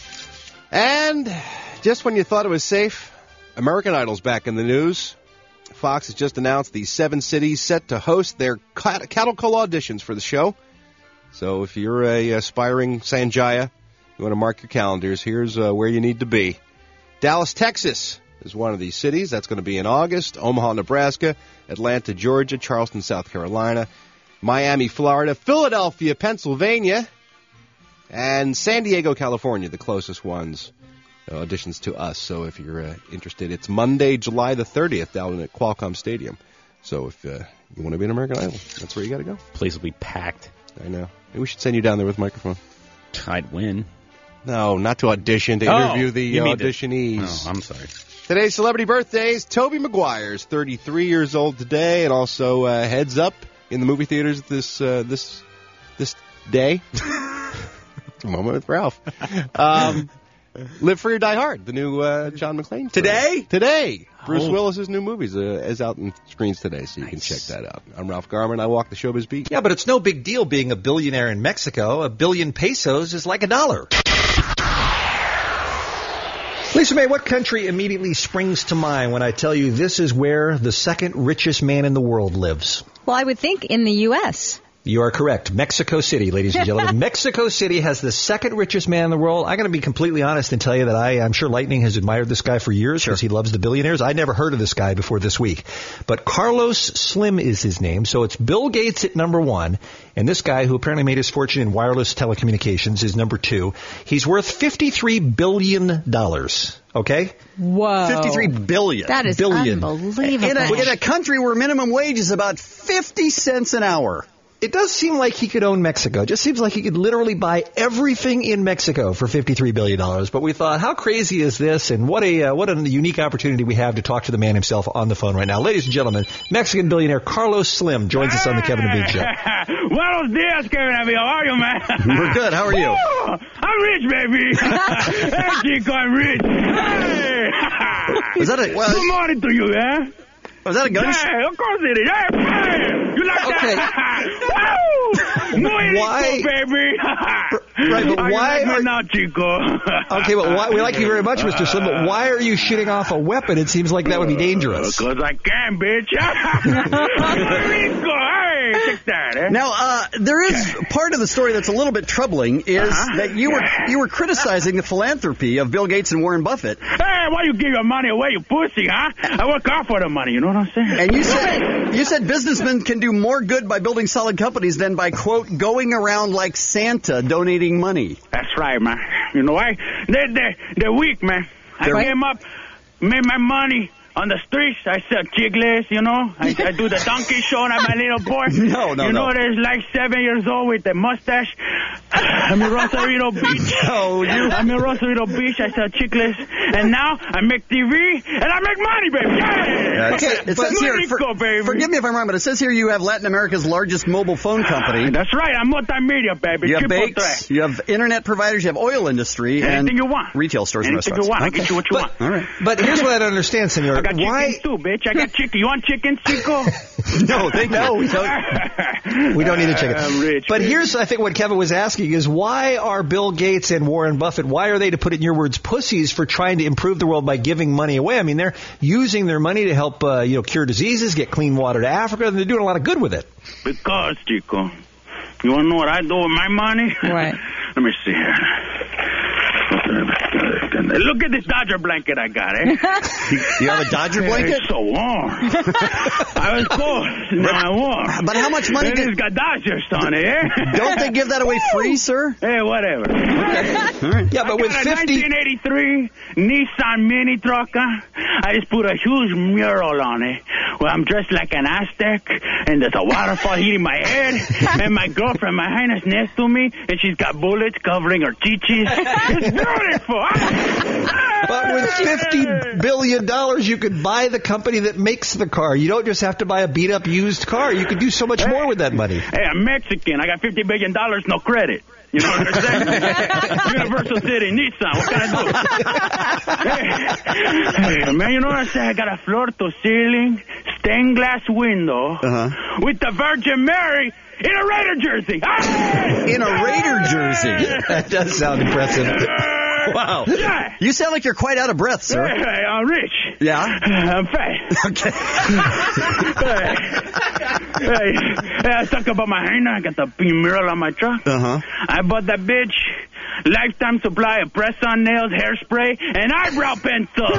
And just when you thought it was safe, American Idol's back in the news. Fox has just announced the 7 cities set to host their cattle call auditions for the show. So if you're a aspiring Sanjaya, you want to mark your calendars, here's where you need to be. Dallas, Texas is one of these cities. That's going to be in August. Omaha, Nebraska. Atlanta, Georgia. Charleston, South Carolina. Miami, Florida. Philadelphia, Pennsylvania. And San Diego, California, the closest ones, auditions to us. So if you're interested, it's Monday, July the 30th down at Qualcomm Stadium. So if you want to be an American Idol, that's where you got to go. Place will be packed. I know. Maybe we should send you down there with a microphone. I'd win. No, not to audition, to interview the auditionees. Oh, I'm sorry. Today's celebrity birthdays. Tobey Maguire's 33 years old today, and also heads up in the movie theaters this day. It's a moment with Ralph. Live Free or Die Hard, the new John McClane film. Today. Bruce Willis's new movie is out in screens today, so you can check that out. I'm Ralph Garman. I walk the showbiz beat. Yeah, but it's no big deal being a billionaire in Mexico. 1 billion pesos is like $1. Lisa May, what country immediately springs to mind when I tell you this is where the second richest man in the world lives? Well, I would think in the U.S. You are correct. Mexico City, ladies and gentlemen. Mexico City has the second richest man in the world. I'm going to be completely honest and tell you that I'm sure Lightning has admired this guy for years because he loves the billionaires. I never heard of this guy before this week. But Carlos Slim is his name. So it's Bill Gates at number 1. And this guy, who apparently made his fortune in wireless telecommunications, is number 2. He's worth $53 billion. Okay? Whoa. 53 billion. That is unbelievable. In a country where minimum wage is about 50 cents an hour. It does seem like he could own Mexico. It just seems like he could literally buy everything in Mexico for $53 billion. But we thought, how crazy is this? And what a unique opportunity we have to talk to the man himself on the phone right now. Ladies and gentlemen, Mexican billionaire Carlos Slim joins us on the Kevin and Bean Show. Buenos dias, Kevin and Bean. How are you, man? We're good. How are you? Woo! I'm rich, baby. Hey, Chico, I'm rich. Hey. Good morning to you, man. Was that a gun? Yeah, of course it is. Hey, you like that? Woo! Muy rico, baby. Right, but why are now, Chico? Okay, but why? We like you very much, Mr. Slim. But why are you shooting off a weapon? It seems like that would be dangerous. Because I can, bitch. Muy rico. Hey, take that. Eh? Now, there is part of the story that's a little bit troubling is that you were criticizing the philanthropy of Bill Gates and Warren Buffett. Hey, why you give your money away, you pussy, huh? I work hard for the money. You know what I'm saying? And you said businessmen can do more good by building solid companies than by, quote, going around like Santa donating money. That's right, man. You know why? They're weak, man. I came up, made my money on the streets. I sell chicles, you know. I do the donkey show on my little boy. No. You know, there's like 7 years old with a mustache. I'm in Rosarito Beach. I'm in Rosarito Beach. I sell chicles. And now I make TV and I make money, baby. Yeah. Okay, it says here, baby. Forgive me if I'm wrong, but it says here you have Latin America's largest mobile phone company. That's right. I'm multimedia, baby. You have banks, you have internet providers, you have oil industry, anything and you want. Retail stores and Anything restaurants. you want. I'll get you what you want. All right. But here's what I don't understand, senor. I got chicken too, bitch. I got chicken. You want chicken, Chico? No, thank you. No, we don't need a chicken. I'm rich. But here's, I think, what Kevin was asking is why are Bill Gates and Warren Buffett, why are they, to put it in your words, pussies for trying to improve the world by giving money away? I mean, they're using their money to help, cure diseases, get clean water to Africa, and they're doing a lot of good with it. Because, Chico, you want to know what I do with my money? Right. Let me see here. Look at this Dodger blanket I got, eh? You have a Dodger blanket? It's so warm. I was cold. Now I'm warm. But how much money it's got Dodgers on it, eh? Don't they give that away free, sir? Hey, whatever. Okay. All right. Yeah, but with 50... 1983 Nissan Mini truck, I just put a huge mural on it where I'm dressed like an Aztec, and there's a waterfall hitting my head, and my girlfriend, my highness, next to me, and she's got bullets covering her chichis. It's beautiful. But with $50 billion, you could buy the company that makes the car. You don't just have to buy a beat-up used car. You could do so much more with that money. Hey, I'm Mexican. I got $50 billion, no credit. You know what I'm saying? Universal City, Nissan. What can I do? Hey, man, you know what I'm saying? I got a floor-to-ceiling stained glass window with the Virgin Mary in a Raider jersey. In a Raider jersey? That does sound impressive. Wow. Yeah. You sound like you're quite out of breath, sir. Hey, I'm rich. Yeah? I'm fat. Okay. Hey, I talk about my hyena. I got the mural on my truck. I bought that bitch lifetime supply of press-on nails, hairspray, and eyebrow pencil.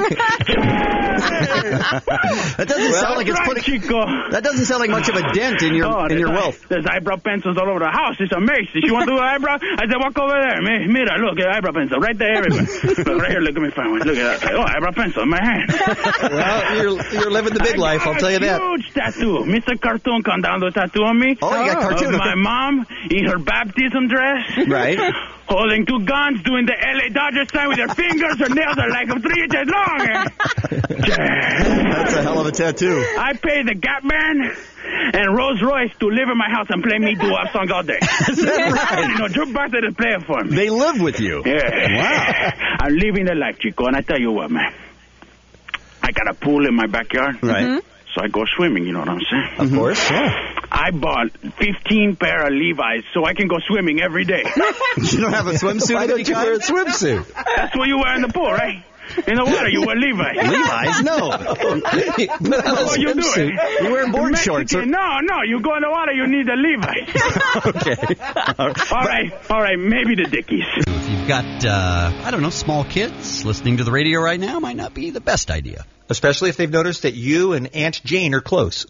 That doesn't sound like it's putting. Chico. That doesn't sound like much of a dent in your wealth. There's eyebrow pencils all over the house. It's amazing. You want to do an eyebrow? I said, walk over there. Mira, look, eyebrow pencil right there everywhere. Look right here. Look at me find one. Look at that. Oh, eyebrow pencil in my hand. Well, you're living the big life. I'll tell you that. Huge tattoo. Mr. Cartoon come down to a tattoo on me. Oh, you got cartoon. My mom in her baptism dress. Right. Holding two guns, doing the LA Dodgers sign with her fingers. Her nails are like 3 inches long. That's a hell of a tattoo. I pay the Gap Band and Rolls Royce to live in my house and play me doo-wop songs all day. Is that right? You know, jukebox they play it for me. They live with you. Yeah. Wow. I'm living the life, Chico, and I tell you what, man. I got a pool in my backyard. Right. Mm-hmm. So I go swimming, you know what I'm saying? Of course. Yeah. I bought 15 pair of Levi's so I can go swimming every day. You don't have a swimsuit? Why don't you wear a swimsuit? That's what you wear in the pool, right? In the water, you wear Levi's. Levi's? No. That's what you do. You wear board shorts. Or... No, you go in the water, you need the Levi's. Okay. All right, maybe the Dickies. If you've got, I don't know, small kids listening to the radio right now, might not be the best idea. Especially if they've noticed that you and Aunt Jane are close.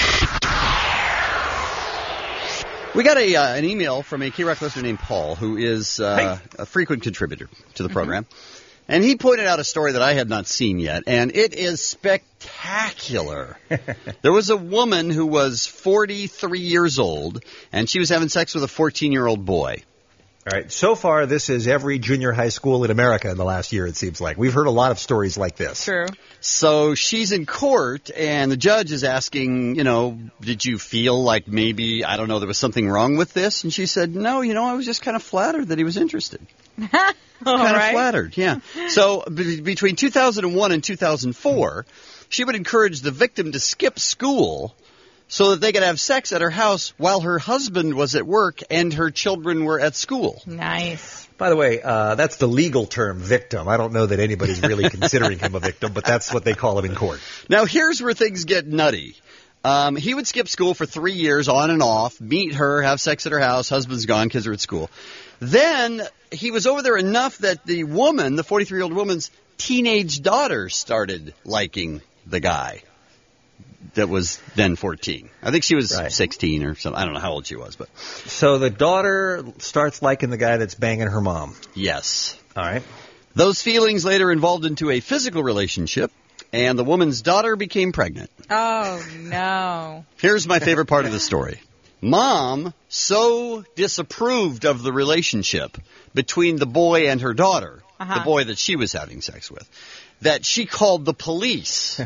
We got an email from a K-Rock listener named Paul, who is a frequent contributor to the program. And he pointed out a story that I had not seen yet, and it is spectacular. There was a woman who was 43 years old, and she was having sex with a 14-year-old boy. All right. So far, this is every junior high school in America in the last year, it seems like. We've heard a lot of stories like this. True. So she's in court, and the judge is asking, did you feel like maybe, I don't know, there was something wrong with this? And she said, no, I was just kind of flattered that he was interested. Kind of flattered, yeah. So between 2001 and 2004, she would encourage the victim to skip school so that they could have sex at her house while her husband was at work and her children were at school. Nice. By the way, that's the legal term, victim. I don't know that anybody's really considering him a victim, but that's what they call him in court. Now, here's where things get nutty. He would skip school for 3 years on and off, meet her, have sex at her house, husband's gone, kids are at school. Then he was over there enough that the woman, the 43-year-old woman's teenage daughter, started liking the guy that was then 14. I think she was 16 or something. I don't know how old she was. But so the daughter starts liking the guy that's banging her mom. Yes. All right. Those feelings later evolved into a physical relationship, and the woman's daughter became pregnant. Oh, no. Here's my favorite part of the story. Mom so disapproved of the relationship between the boy and her daughter, the boy that she was having sex with, that she called the police.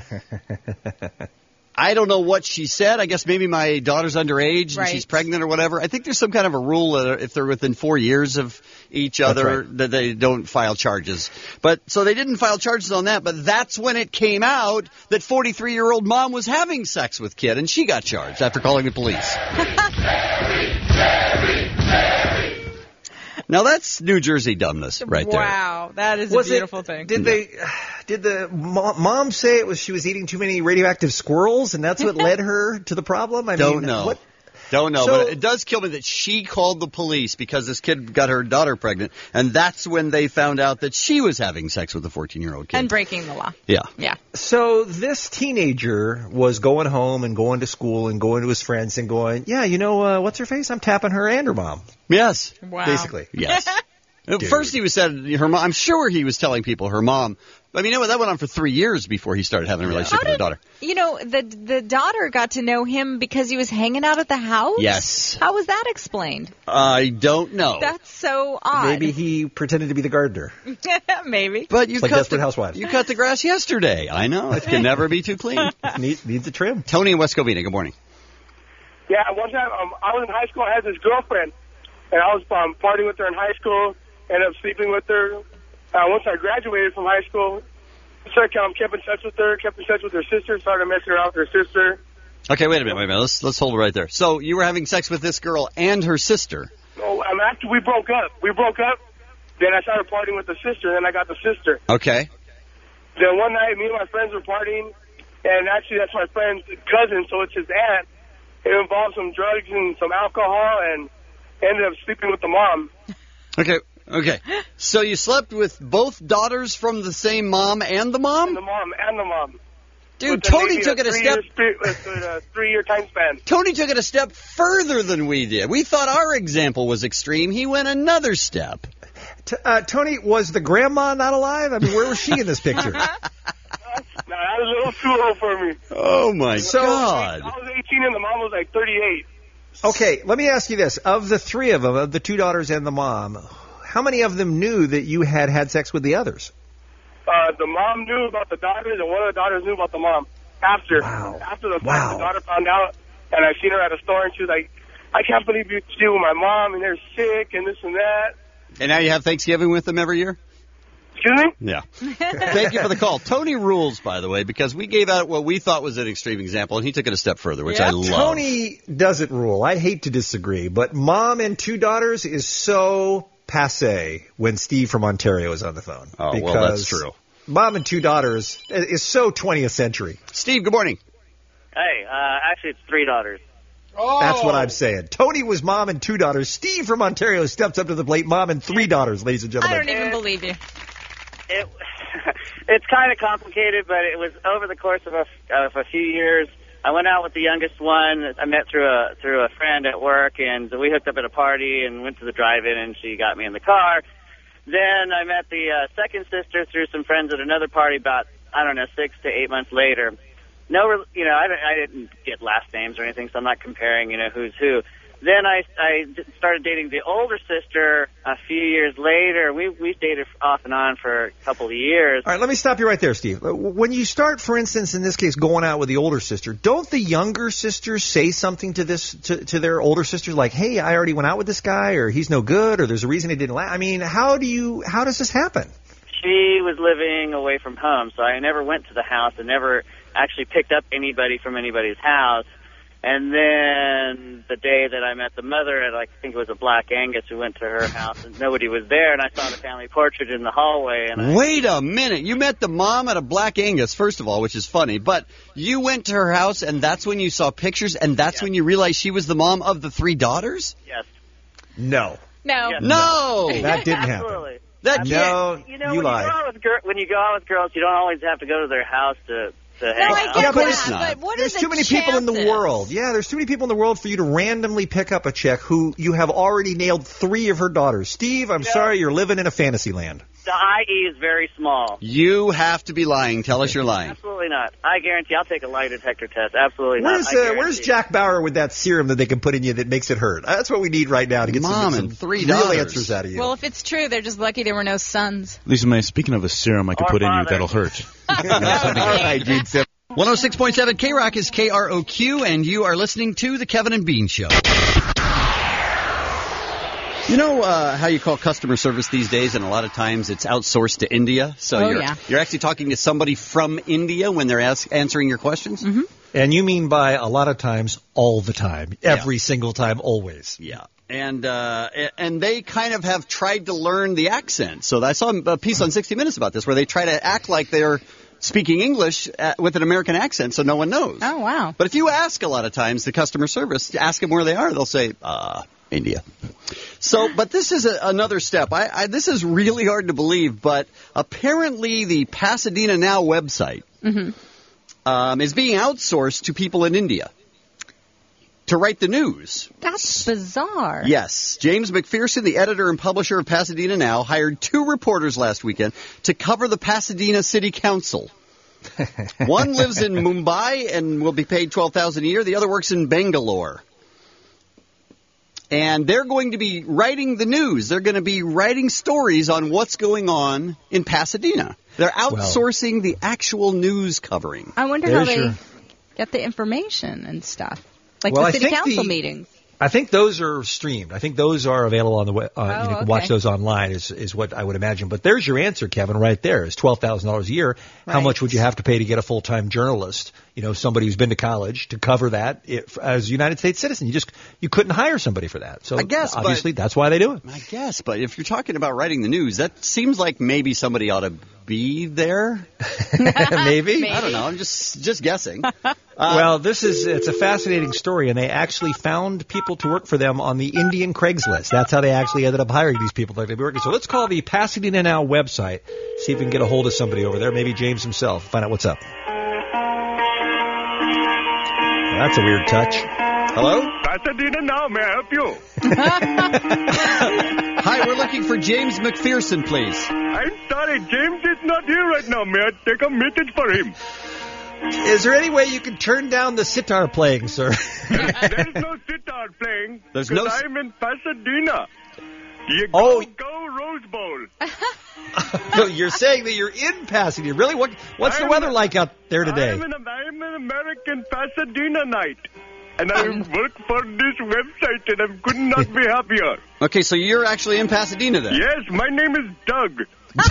I don't know what she said. I guess maybe my daughter's underage and she's pregnant or whatever. I think there's some kind of a rule that if they're within 4 years of each other that they don't file charges. But so they didn't file charges on that, but that's when it came out that 43-year-old mom was having sex with kid, and she got charged after calling the police. Now that's New Jersey dumbness right there. Wow, that is a beautiful thing. Did the mom say she was eating too many radioactive squirrels, and that's what led her to the problem? I don't know. Don't know, but it does kill me that she called the police because this kid got her daughter pregnant, and that's when they found out that she was having sex with a 14-year-old kid. And breaking the law. Yeah. Yeah. So this teenager was going home and going to school and going to his friends and going, what's her face? I'm tapping her and her mom. Yes. Wow. Basically. Yes. First he said her mom. I'm sure he was telling people her mom. I mean, that went on for 3 years before he started having a relationship with her daughter. The daughter got to know him because he was hanging out at the house? Yes. How was that explained? I don't know. That's so odd. Maybe he pretended to be the gardener. Maybe. But you like Desperate Housewives. You cut the grass yesterday. I know. It can never be too clean. Needs a trim. Tony in West Covina, good morning. Yeah, one time I was in high school. I had this girlfriend, and I was partying with her in high school, ended up sleeping with her. Once I graduated from high school, kept in touch with her, kept in touch with her sister, started messing around with her sister. Okay, wait a minute. Let's hold it right there. So you were having sex with this girl and her sister? No, after we broke up. Then I started partying with the sister, and then I got the sister. Okay. Then one night, me and my friends were partying, and actually that's my friend's cousin, so it's his aunt. It involved some drugs and some alcohol, and ended up sleeping with the mom. Okay. Okay. So you slept with both daughters from the same mom and the mom? And the mom. Dude, Tony took it a step. With a 3-year time span. Tony took it a step further than we did. We thought our example was extreme. He went another step. Tony, was the grandma not alive? I mean, where was she in this picture? No, that was a little too old for me. Oh, my God. I was 18 and the mom was like 38. Okay, let me ask you this. Of the three of them, of the two daughters and the mom, how many of them knew that you had sex with the others? The mom knew about the daughters, and one of the daughters knew about the mom. After the fact, the daughter found out, and I seen her at a store, and she was like, I can't believe you stay with my mom, and they're sick, and this and that. And now you have Thanksgiving with them every year? Excuse me? Yeah. Thank you for the call. Tony rules, by the way, because we gave out what we thought was an extreme example, and he took it a step further, which I love. Tony doesn't rule. I hate to disagree, but mom and two daughters is so passé when Steve from Ontario is on the phone. Oh, well, that's true. Mom and two daughters is so 20th century. Steve, good morning. Hey, actually, it's 3 daughters. Oh. That's what I'm saying. Tony was mom and 2 daughters. Steve from Ontario steps up to the plate, mom and 3 daughters, ladies and gentlemen. I don't even believe you. It's kind of complicated, but it was over the course of a few years. I went out with the youngest one. I met through a friend at work, and we hooked up at a party and went to the drive-in, and she got me in the car. Then I met the second sister through some friends at another party about, 6 to 8 months later. I didn't get last names or anything, so I'm not comparing, who's who. Then I started dating the older sister a few years later. We dated off and on for a couple of years. All right, let me stop you right there, Steve. When you start, for instance, in this case, going out with the older sister, don't the younger sisters say something to to their older sisters like, hey, I already went out with this guy, or he's no good, or there's a reason he didn't last? I mean, how does this happen? She was living away from home, so I never went to the house and never actually picked up anybody from anybody's house. And then the day that I met the mother at, I think it was a Black Angus, we went to her house, and nobody was there, and I saw the family portrait in the hallway. And Wait a minute. You met the mom at a Black Angus, first of all, which is funny, but you went to her house, and that's when you saw pictures, and that's when you realized she was the mom of the 3 daughters? Yes. No. No. Yes. No. That didn't happen. Absolutely. No, you lied. When you go out with girls, you don't always have to go to their house to hang out. I get course that, not. but what There's are too the many people in the chances? world. Yeah, there's too many people in the world for you to randomly pick up a chick who you have already nailed 3 of her daughters. Steve, I'm sorry, you're living in a fantasy land. The IE is very small. You have to be lying. Tell us you're lying. Absolutely not. I guarantee I'll take a lie detector test. Absolutely not. Where's Jack Bauer with that serum that they can put in you that makes it hurt? That's what we need right now to get Mom some and 3 real daughters. answers out of you. Well, if it's true, they're just lucky there were no sons. Lisa May, speaking of a serum I could put in you that'll hurt. All right, Gene Simmons. 106.7 K-Rock is KROQ, and you are listening to The Kevin and Bean Show. You know how you call customer service these days, and a lot of times it's outsourced to India? So you're actually talking to somebody from India when they're answering your questions? Mm-hmm. And you mean by a lot of times, all the time, every single time, always. Yeah. And they kind of have tried to learn the accent. So I saw a piece on 60 Minutes about this where they try to act like they're speaking English with an American accent so no one knows. Oh, wow. But if you ask a lot of times the customer service, ask them where they are, they'll say, India. So, but this is another step. This is really hard to believe, but apparently the Pasadena Now website is being outsourced to people in India to write the news. That's bizarre. Yes. James McPherson, the editor and publisher of Pasadena Now, hired 2 reporters last weekend to cover the Pasadena City Council. One lives in Mumbai and will be paid $12,000 a year. The other works in Bangalore. And they're going to be writing the news. They're going to be writing stories on what's going on in Pasadena. They're outsourcing the actual news covering. I wonder how they get the information and stuff. Like the city council meetings. I think those are streamed. I think those are available on the web. You can watch those online is what I would imagine. But there's your answer, Kevin, right there. Is $12,000 a year. Right. How much would you have to pay to get a full-time journalist, somebody who's been to college to cover that as a United States citizen? You couldn't hire somebody for that. So I guess, obviously that's why they do it. I guess, but if you're talking about writing the news, that seems like maybe somebody ought to be there? Maybe. I don't know. I'm just guessing. Well, it's a fascinating story, and they actually found people to work for them on the Indian Craigslist. That's how they actually ended up hiring these people to be working. So let's call the Pasadena Now website, see if we can get a hold of somebody over there, maybe James himself, find out what's up. That's a weird touch. Hello? Pasadena Now, may I help you? Hi, we're looking for James McPherson, please. I'm sorry, James is not here right now. May I take a message for him? Is there any way you can turn down the sitar playing, sir? There's no sitar playing. There's no... I'm in Pasadena. Go Rose Bowl. So you're saying that you're in Pasadena. Really? What's the weather like out there today? I'm an American Pasadena night. And I work for this website, and I could not be happier. Okay, so you're actually in Pasadena then? Yes, my name is Doug.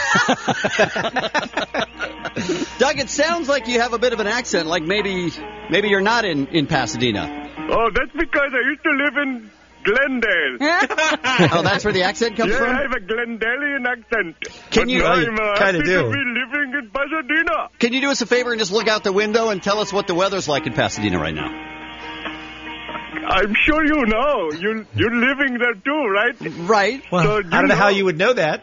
Doug, it sounds like you have a bit of an accent, like maybe you're not in Pasadena. Oh, that's because I used to live in Glendale. Oh, that's where the accent comes from? Yeah, I have a Glendalian accent. Can you? I'm happy do. to be living in Pasadena. Can you do us a favor and just look out the window and tell us what the weather's like in Pasadena right now? I'm sure you know. You're living there too, right? Right. Well, so I don't know how you would know that.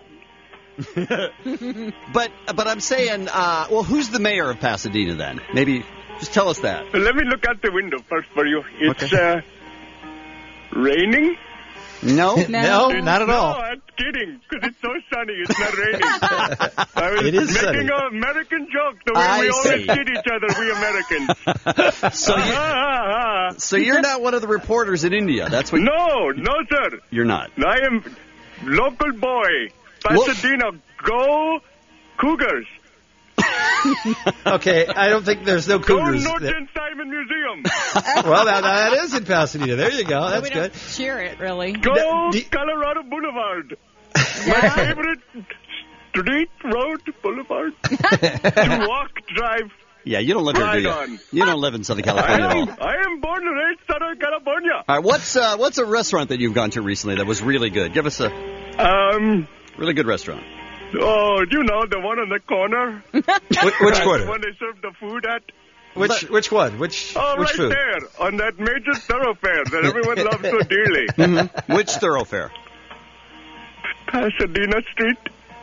But I'm saying, well, who's the mayor of Pasadena then? Maybe just tell us that. Let me look out the window first for you. It's raining? No, not at all. No, I'm kidding, because it's so sunny. It's not raining. I was It is making sunny. an American joke, the way we always kid each other, we Americans. So you're not one of the reporters in India. That's what. No, sir. You're not. I am local boy. Pasadena, go Cougars. Okay, I don't think there's no Cougars. Go Nugent Simon Museum. Well, that is in Pasadena. There you go. That's we good. don't cheer it, really. Go Colorado Boulevard. My favorite street, road, boulevard. To walk, drive. Yeah, you don't live here, do you? On. You don't live in Southern California at all. I am born and raised Southern California. All right, what's a restaurant that you've gone to recently that was really good? Give us a really good restaurant. Oh, do you know the one on the corner? Which corner? The one they serve the food at? Which one? Which right food? There, on that major thoroughfare that everyone loves so dearly. Mm-hmm. Which thoroughfare? Pasadena Street.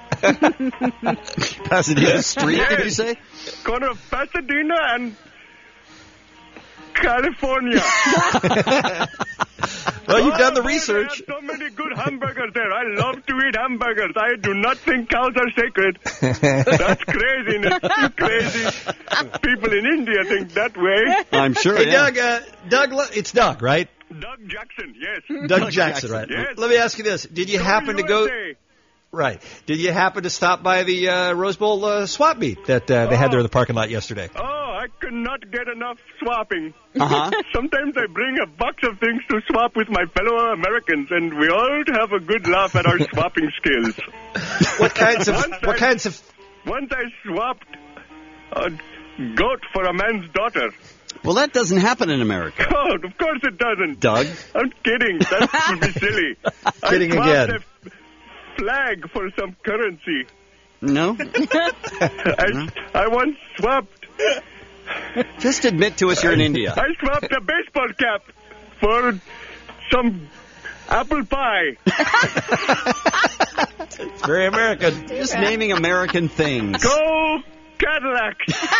Pasadena Street, yes. Did you say? Corner of Pasadena and California. Well, you've done the research. They have so many good hamburgers there. I love to eat hamburgers. I do not think cows are sacred. That's craziness. You crazy people in India think that way. I'm sure. Hey, yeah. Doug, it's Doug, right? Doug Jackson, yes. Doug Jackson, right? Yes. Let me ask you this: did you happen to go? Right. Did you happen to stop by the Rose Bowl swap meet that they had there in the parking lot yesterday? Oh, I could not get enough swapping. Uh-huh. Sometimes I bring a box of things to swap with my fellow Americans, and we all have a good laugh at our swapping skills. What kinds of? Once I swapped a goat for a man's daughter. Well, that doesn't happen in America. Oh, of course it doesn't. Doug? I'm kidding. That would be silly. Kidding again. Flag for some currency. No? I once swapped. Just admit to us you're in India. I swapped a baseball cap for some apple pie. It's very American. Just naming American things. Go Cadillac.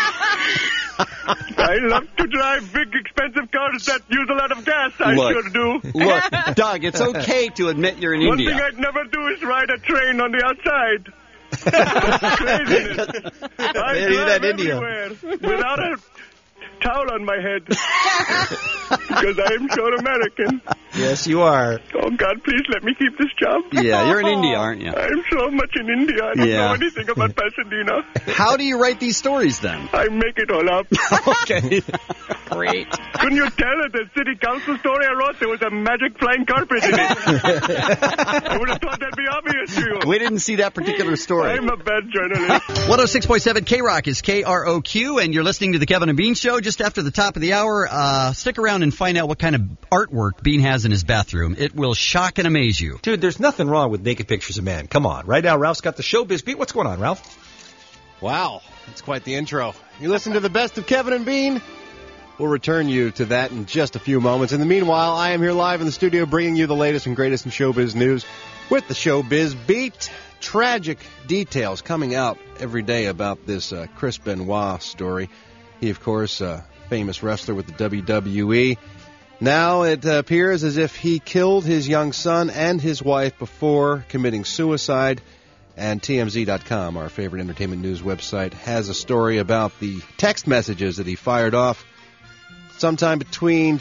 I love to drive big, expensive cars that use a lot of gas. I sure do. Look, Doug, it's okay to admit you're in India. One thing I'd never do is ride a train on the outside. That's craziness. I drive everywhere without a towel on my head because I am so American. Yes, you are. Oh, God, please let me keep this job. Yeah, you're in India, aren't you? I'm so much in India. I don't know anything about Pasadena. How do you write these stories, then? I make it all up. Okay. Great. Couldn't you tell that the city council story I wrote, there was a magic flying carpet in it? I would have thought that'd be obvious to you. We didn't see that particular story. I'm a bad journalist. 106.7 K-Rock is KROQ, and you're listening to the Kevin and Bean Show. Just after the top of the hour, stick around and find out what kind of artwork Bean has in his bathroom. It will shock and amaze you. Dude, there's nothing wrong with naked pictures of men. Come on. Right now, Ralph's got the showbiz beat. What's going on, Ralph? Wow, that's quite the intro. You listen to the best of Kevin and Bean. We'll return you to that in just a few moments. In the meanwhile, I am here live in the studio bringing you the latest and greatest in showbiz news with the Showbiz Beat. Tragic details coming out every day about this Chris Benoit story. He, of course, a famous wrestler with the WWE. Now it appears as if he killed his young son and his wife before committing suicide. And TMZ.com, our favorite entertainment news website, has a story about the text messages that he fired off sometime between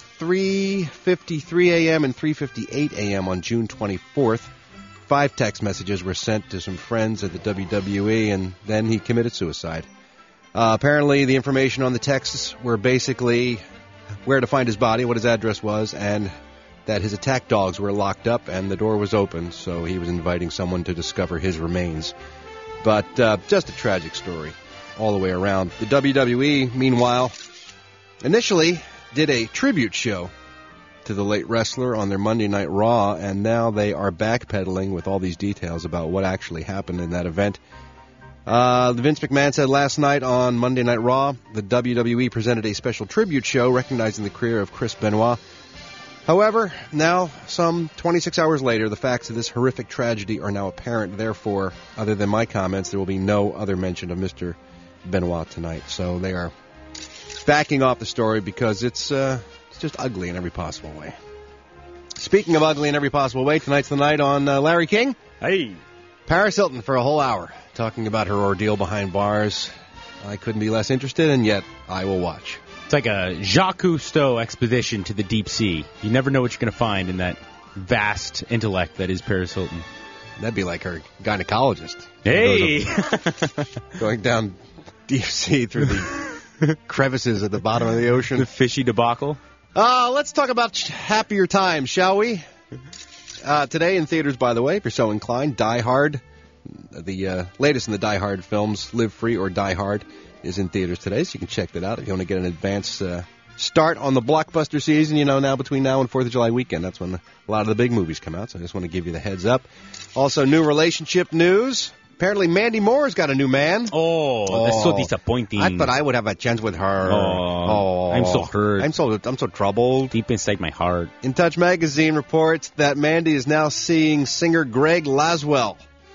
3:53 a.m. and 3:58 a.m. on June 24th. 5 text messages were sent to some friends at the WWE, and then he committed suicide. Apparently, the information on the texts were basically where to find his body, what his address was, and that his attack dogs were locked up and the door was open, so he was inviting someone to discover his remains. But just a tragic story all the way around. The WWE, meanwhile, initially did a tribute show to the late wrestler on their Monday Night Raw, and now they are backpedaling with all these details about what actually happened in that event. Vince McMahon said last night on Monday Night Raw, the WWE presented a special tribute show recognizing the career of Chris Benoit. However, now, some 26 hours later, the facts of this horrific tragedy are now apparent. Therefore, other than my comments, there will be no other mention of Mr. Benoit tonight. So they are backing off the story because it's just ugly in every possible way. Speaking of ugly in every possible way, tonight's the night on Larry King. Hey. Paris Hilton for a whole hour talking about her ordeal behind bars. I couldn't be less interested, and yet I will watch. It's like a Jacques Cousteau expedition to the deep sea. You never know what you're going to find in that vast intellect that is Paris Hilton. That'd be like her gynecologist. Hey! Going down deep sea through the crevices at the bottom of the ocean. The fishy debacle. Let's talk about happier times, shall we? Today in theaters, by the way, if you're so inclined, Die Hard. The latest in the Die Hard films, Live Free or Die Hard, is in theaters today, so you can check that out if you want to get an advance start on the blockbuster season. You know, now between now and 4th of July weekend, that's when a lot of the big movies come out, so I just want to give you the heads up. Also, new relationship news. Apparently, Mandy Moore's got a new man. Oh, that's so disappointing. I thought I would have a chance with her. I'm so hurt. I'm so troubled. Deep inside my heart. In Touch magazine reports that Mandy is now seeing singer Greg Laswell.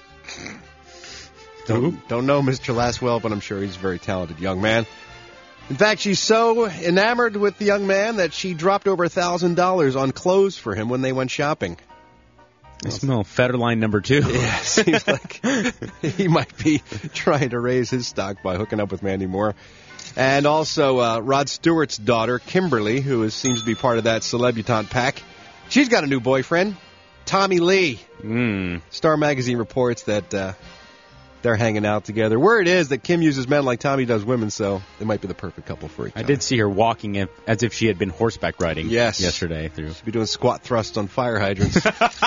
Don't know Mr. Laswell, but I'm sure he's a very talented young man. In fact, she's so enamored with the young man that she dropped over $1,000 on clothes for him when they went shopping. I smell Federline number 2. Yeah, seems like he might be trying to raise his stock by hooking up with Mandy Moore. And also Rod Stewart's daughter, Kimberly, who seems to be part of that celebutante pack. She's got a new boyfriend, Tommy Lee. Star Magazine reports that they're hanging out together. Word is that Kim uses men like Tommy does women, so they might be the perfect couple for each other. I did see her walking as if she had been horseback riding yesterday. She'd be doing squat thrusts on fire hydrants.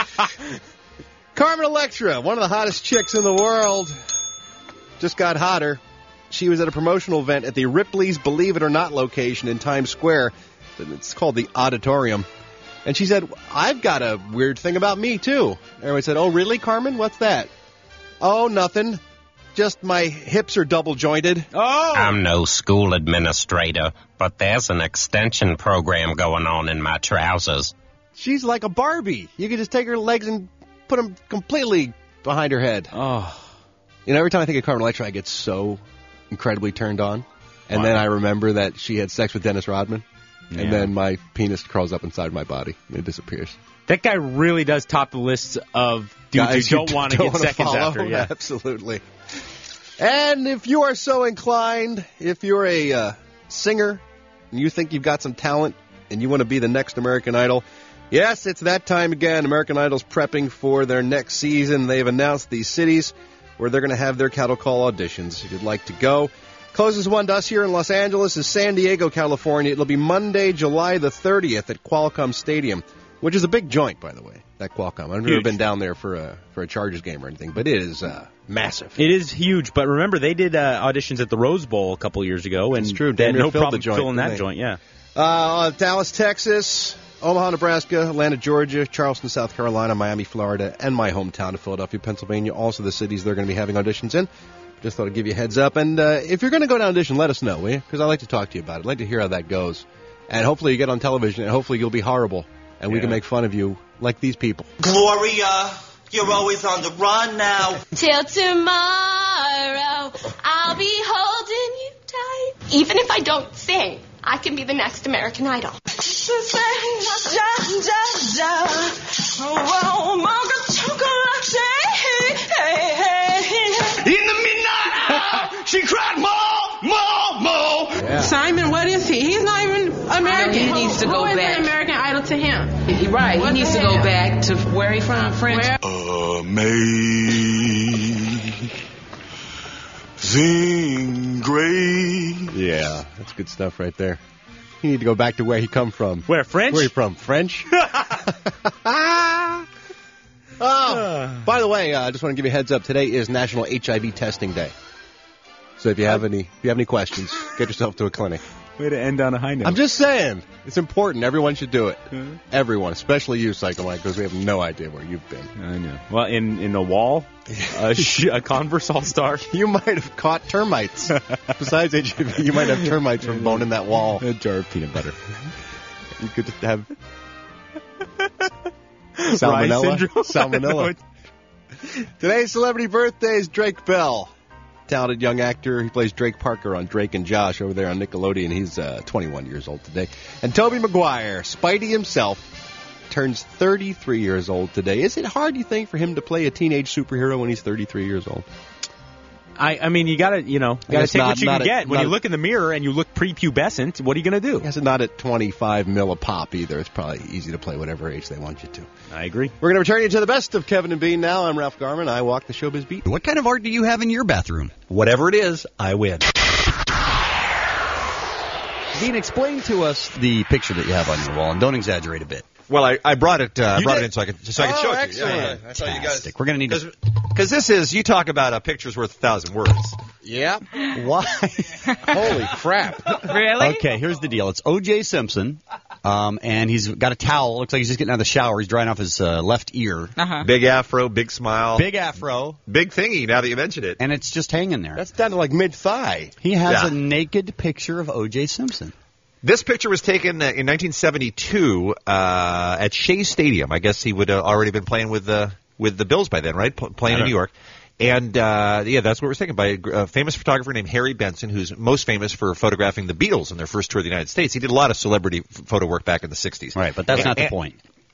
Carmen Electra, one of the hottest chicks in the world, just got hotter. She was at a promotional event at the Ripley's Believe It or Not location in Times Square. It's called the Auditorium. And she said, I've got a weird thing about me, too. Everyone said, oh, really, Carmen? What's that? Oh, nothing. Just my hips are double-jointed. Oh! I'm no school administrator, but there's an extension program going on in my trousers. She's like a Barbie. You could just take her legs and put them completely behind her head. Oh. You know, every time I think of Carmen Electra, I get so incredibly turned on. And then I remember that she had sex with Dennis Rodman. Yeah. And then my penis crawls up inside my body and it disappears. That guy really does top the list of dudes you don't want to get seconds follow. after. Yeah, absolutely. And if you are so inclined, if you're a singer and you think you've got some talent and you want to be the next American Idol, yes, it's that time again. American Idol's prepping for their next season. They've announced these cities where they're going to have their cattle call auditions. If you'd like to go, closest one to us here in Los Angeles is San Diego, California. It'll be Monday, July the 30th at Qualcomm Stadium, which is a big joint, by the way, that Qualcomm. I've never been down there for a Chargers game or anything, but it is massive. It is huge, but remember, they did auditions at the Rose Bowl a couple years ago, and it's true. they had no filled problem the joint, filling that joint, yeah. Dallas, Texas, Omaha, Nebraska, Atlanta, Georgia, Charleston, South Carolina, Miami, Florida, and my hometown of Philadelphia, Pennsylvania, also the cities they're going to be having auditions in. Just thought I'd give you a heads up. And if you're going to go down audition, let us know, will you? Because I'd like to talk to you about it. I'd like to hear how that goes. And hopefully you get on television, and hopefully you'll be horrible. And we can make fun of you like these people. Gloria, you're always on the run now. Till tomorrow, I'll be holding you tight. Even if I don't sing, I can be the next American Idol. In the midnight hour, she cried more. Yeah. Simon, what is he? He's not even American. He needs to go Who back. is an American Idol to him? Right, he needs to go back to where he from, French. Amazing Grace. Yeah, that's good stuff right there. You need to go back to where he come from. Where, French? Where he from? French? Oh, by the way, I just want to give you a heads up. Today is National HIV Testing Day. So if you have any questions, get yourself to a clinic. Way to end on a high note. I'm just saying, it's important. Everyone should do it. Everyone, especially you, Psycho Mike, because we have no idea where you've been. I know. Well, in a wall, a Converse All-Star. You might have caught termites. Besides HIV, you might have termites from boning that wall. A jar of peanut butter. You could have Salmonella. Today's celebrity birthday is Drake Bell. Talented young actor. He plays Drake Parker on Drake and Josh over there on Nickelodeon. He's 21 years old today. And Tobey Maguire, Spidey himself, turns 33 years old today. Is it hard, you think, for him to play a teenage superhero when he's 33 years old? I mean, you gotta take what you can get. When you look in the mirror and you look prepubescent, what are you gonna do? I guess it's not at 25 mil a pop either. It's probably easy to play whatever age they want you to. I agree. We're gonna return you to the best of Kevin and Bean now. I'm Ralph Garman. I walk the showbiz beat. What kind of art do you have in your bathroom? Whatever it is, I win. Dean, explain to us the picture that you have on your wall, and don't exaggerate a bit. Well, I brought it. Brought it in so I could show it to you. Excellent. Yeah. I thought you guys. We're gonna need to. Because this is, you talk about a picture's worth 1,000 words. Yeah. Why? Holy crap. Really? Okay, here's the deal. It's O.J. Simpson, and he's got a towel. Looks like he's just getting out of the shower. He's drying off his left ear. Uh-huh. Big afro, big smile. Big afro. Big thingy, now that you mention it. And it's just hanging there. That's down to like mid-thigh. He has a naked picture of O.J. Simpson. This picture was taken in 1972 at Shea Stadium. I guess he would have already been playing with the Bills by then, right? Playing in New York. And, that's what it was taken by a famous photographer named Harry Benson, who's most famous for photographing the Beatles in their first tour of the United States. He did a lot of celebrity photo work back in the 60s. Right, but that's not the point.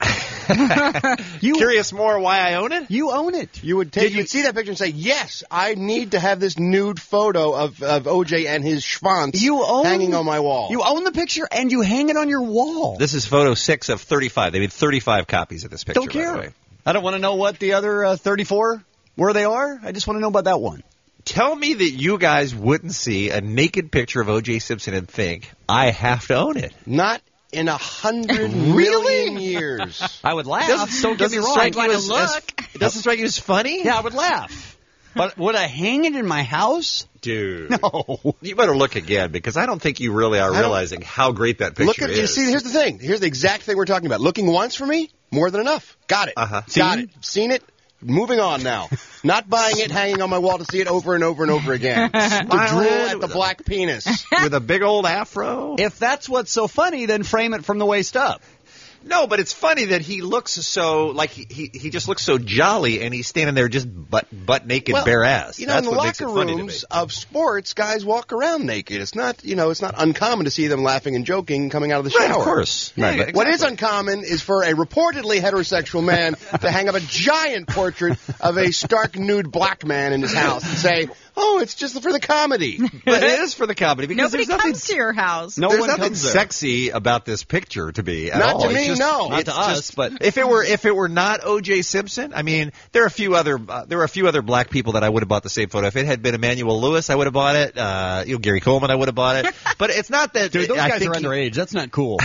Curious more why I own it? You own it. You would you'd see that picture and say, yes, I need to have this nude photo of OJ and his schwanz hanging on my wall. You own the picture and you hang it on your wall. This is photo 6 of 35. They made 35 copies of this picture. Don't care. By the way. I don't want to know what the other 34, where they are. I just want to know about that one. Tell me that you guys wouldn't see a naked picture of O.J. Simpson and think, I have to own it. Not in 100 million years. I would laugh. Don't get me wrong. It doesn't strike you as funny? Yeah, I would laugh. But would I hang it in my house? Dude. No. You better look again, because I don't think you really are realizing how great that picture is. You see, here's the thing. Here's the exact thing we're talking about. Looking once for me, more than enough. Got it. Uh-huh. Got it. Seen it. Moving on now. Not buying it, hanging on my wall to see it over and over and over again. To drool at the black penis. With a big old afro. If that's what's so funny, then frame it from the waist up. No, but it's funny that he looks so, like, he just looks so jolly, and he's standing there just butt naked, bare ass. You know, That's in the what makes locker it funny rooms to me. of sports, guys walk around naked. It's not, it's not uncommon to see them laughing and joking coming out of the shower. Right, of course. Right, Yeah, What is uncommon is for a reportedly heterosexual man to hang up a giant portrait of a stark nude black man in his house and say, oh, it's just for the comedy. But it is for the comedy, because Nobody there's nothing, comes to your house. No there's one nothing comes there. sexy about this picture to me at Not all. to It's me, just- no. Not it's to us, just- but if it were not O.J. Simpson, I mean, there are a few other black people that I would have bought the same photo. If it had been Emmanuel Lewis, I would have bought it. Gary Coleman, I would have bought it. But it's not that. dude, those I guys are think underage. That's not cool.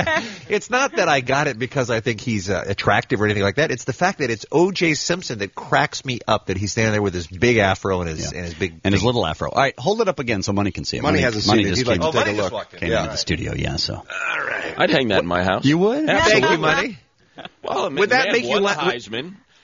It's not that I got it because I think he's attractive or anything like that. It's the fact that it's O.J. Simpson that cracks me up. That he's standing there with his big afro and his big little afro. All right, hold it up again so Money can see it. Money hasn't seen it. just He'd like came- to take a Money just look. walked in. came into the studio, yeah. So All right. I'd hang that in my house. you would? Thank you, Money. Well, Would that make you won the laugh? Heisman?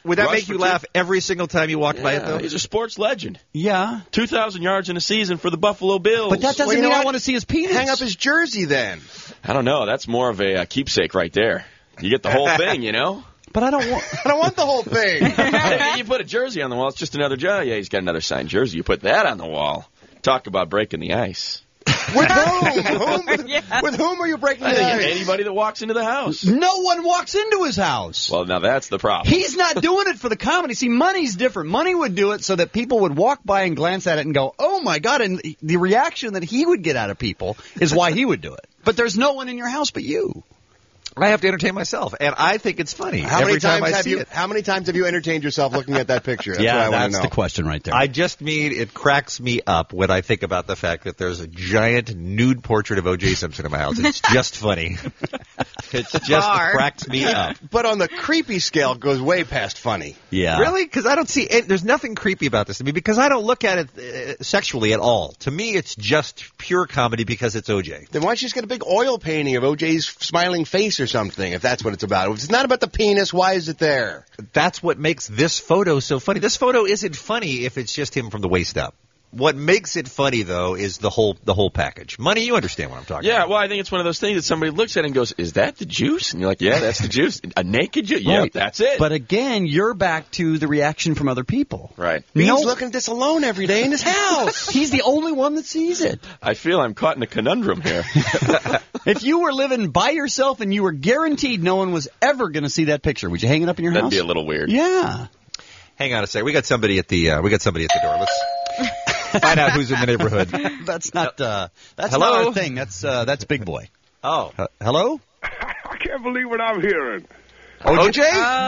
Would that Rush make for you laugh every single time you walked by it, though? He's a sports legend. Yeah. 2,000 yards in a season for the Buffalo Bills. But that doesn't mean I want to see his penis. Hang up his jersey then. I don't know. That's more of a keepsake right there. You get the whole thing, you know? But I don't want the whole thing. Hey, you put a jersey on the wall, it's just another jersey. Yeah, he's got another signed jersey. You put that on the wall. Talk about breaking the ice. With whom? With whom are you breaking the ice? Anybody that walks into the house. No one walks into his house. Well, now that's the problem. He's not doing it for the comedy. See, money's different. Money would do it so that people would walk by and glance at it and go, oh, my God. And the reaction that he would get out of people is why he would do it. But there's no one in your house but you. I have to entertain myself, and I think it's funny. How many times have you entertained yourself looking at that picture? That's what I want to know. That's the question right there. I just mean it cracks me up when I think about the fact that there's a giant nude portrait of O.J. Simpson in my house. It's just funny. It just cracks me up. But on the creepy scale, it goes way past funny. Yeah. Really? Because I don't see there's nothing creepy about this to me because I don't look at it sexually at all. To me, it's just pure comedy because it's O.J. Then why don't you just get a big oil painting of O.J.'s smiling face or something, if that's what it's about? If it's not about the penis, why is it there? That's what makes this photo so funny. This photo isn't funny if it's just him from the waist up. What makes it funny, though, is the whole package. Money, you understand what I'm talking about. Yeah, well, I think it's one of those things that somebody looks at and goes, is that the juice? And you're like, yeah, that's the juice. A naked juice? Right. Yep, that's it. But again, you're back to the reation from other people. Right. Bean's looking at this alone every day in his house. He's the only one that sees it. I feel I'm caught in a conundrum here. If you were living by yourself and you were guaranteed no one was ever going to see that picture, would you hang it up in your house? That'd be a little weird. Yeah. Hang on a second. We got somebody at the door. Let's find out who's in the neighborhood. That's not not Hello? our thing. That's Big Boy. Oh. Hello? I can't believe what I'm hearing. O.J.?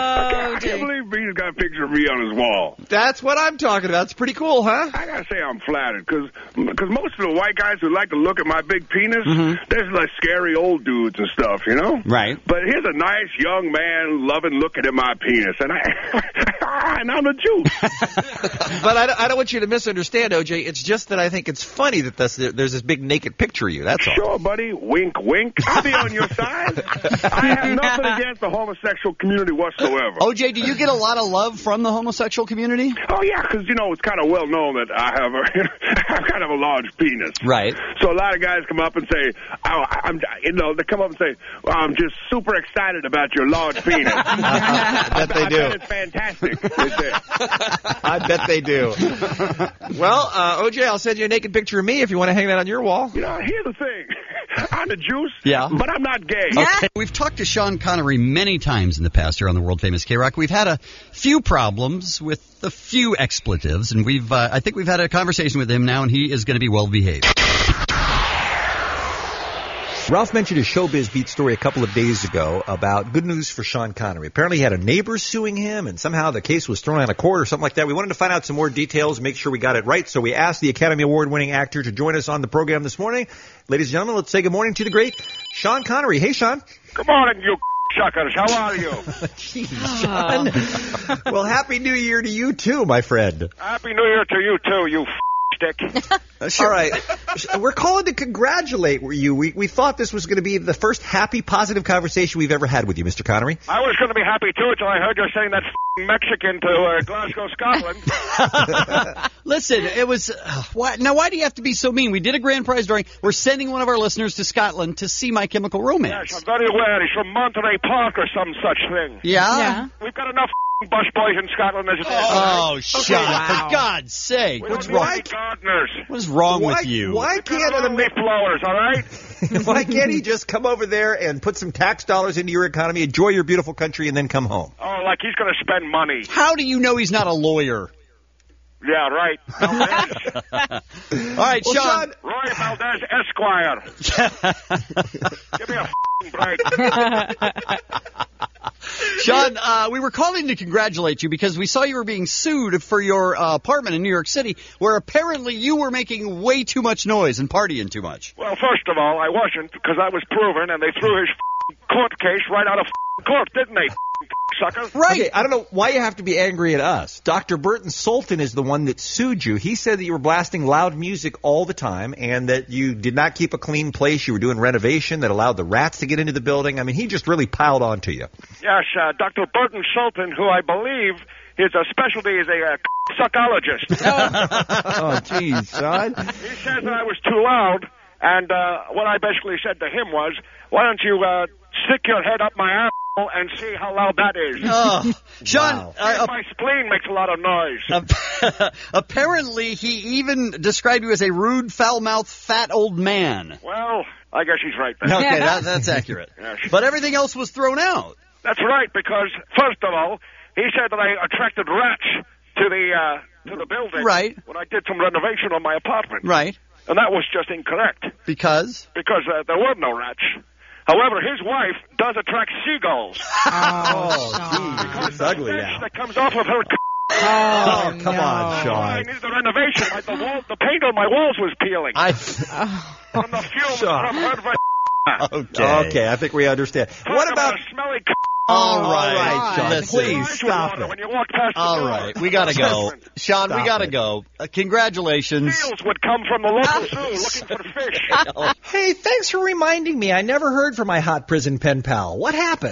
I can't believe Bean's got a picture of me on his wall. That's what I'm talking about. It's pretty cool, huh? I gotta say I'm flattered, because most of the white guys who like to look at my big penis, there's like scary old dudes and stuff, you know? Right. But here's a nice young man loving looking at my penis, and I'm the juice. But I don't want you to misunderstand, O.J. It's just that I think it's funny that there's this big naked picture of you. That's all. Sure, buddy. Wink, wink. I'll be on your side. I have nothing against the homosexual community whatsoever. OJ, do you get a lot of love from the homosexual community? Oh, yeah, because, it's kind of well known that I have kind of a large penis. Right. So a lot of guys come up and say, they come up and say, well, I'm just super excited about your large penis. I bet they do. I bet it's fantastic. They say. I bet they do. Well, OJ, I'll send you a naked picture of me if you want to hang that on your wall. Here's the thing. I'm the juice, but I'm not gay. Okay. We've talked to Sean Connery many times in the past here on the world famous K-Rock. We've had a few problems with a few expletives, and I think we've had a conversation with him now, and he is going to be well behaved. Ralph mentioned a Showbiz Beat story a couple of days ago about good news for Sean Connery. Apparently he had a neighbor suing him, and somehow the case was thrown out of court or something like that. We wanted to find out some more details, make sure we got it right, so we asked the Academy Award-winning actor to join us on the program this morning. Ladies and gentlemen, let's say good morning to the great Sean Connery. Hey, Sean. Good morning, you suckers. How are you? Jeez, Sean. Well, Happy New Year to you, too, my friend. Happy New Year to you, too, you stick. All right. We're calling to congratulate you. We thought this was going to be the first happy, positive conversation we've ever had with you, Mr. Connery. I was going to be happy, too, until I heard you saying that Mexican to Glasgow, Scotland. Listen, it was... why do you have to be so mean? We did a grand prize drawing. We're sending one of our listeners to Scotland to see My Chemical Romance. Yes, I'm very aware. He's from Monterey Park or some such thing. Yeah? We've got enough bush boys in Scotland as it is. Oh, shut up. For God's sake. What's wrong? Gardeners. What's wrong with you? Why can't leaf blowers, all right? Why can't he just come over there and put some tax dollars into your economy, enjoy your beautiful country, and then come home? Oh, like he's going to spend money. How do you know he's not a lawyer? Yeah, right. All right, well, Sean. Roy Valdez, Esquire. Give me a break. Sean, we were calling to congratulate you because we saw you were being sued for your apartment in New York City, where apparently you were making way too much noise and partying too much. Well, first of all, I wasn't, because I was proven, and they threw his court case right out of court, didn't they? cocksucker. Right. Okay, I don't know why you have to be angry at us. Dr. Burton Sultan is the one that sued you. He said that you were blasting loud music all the time and that you did not keep a clean place. You were doing renovation that allowed the rats to get into the building. I mean, he just really piled on to you. Yes, Dr. Burton Sultan, who I believe his specialty is a suckologist. Oh, geez, son. He says that I was too loud, and what I basically said to him was, why don't you stick your head up my asshole and see how loud that is? Oh, Sean, my spleen makes a lot of noise. Apparently, he even described you as a rude, foul-mouthed, fat old man. Well, I guess he's right then. Okay, that's accurate. Yes. But everything else was thrown out. That's right, because, first of all, he said that I attracted rats to the building when I did some renovation on my apartment. Right. And that was just incorrect. Because? Because there were no rats. However, his wife does attract seagulls. Oh, geez, it's ugly now. That comes off of her. Oh, come on, Sean. I needed the renovation. Like the paint on my walls was peeling. From the fumes from her. Okay, I think we understand. What about a smelly? All right, Sean. Listen, please stop it. When you walk past All right, we gotta go, Sean. We gotta go. Congratulations. Seals would come from the local zoo looking for fish. Hey, thanks for reminding me. I never heard from my hot prison pen pal. What happened?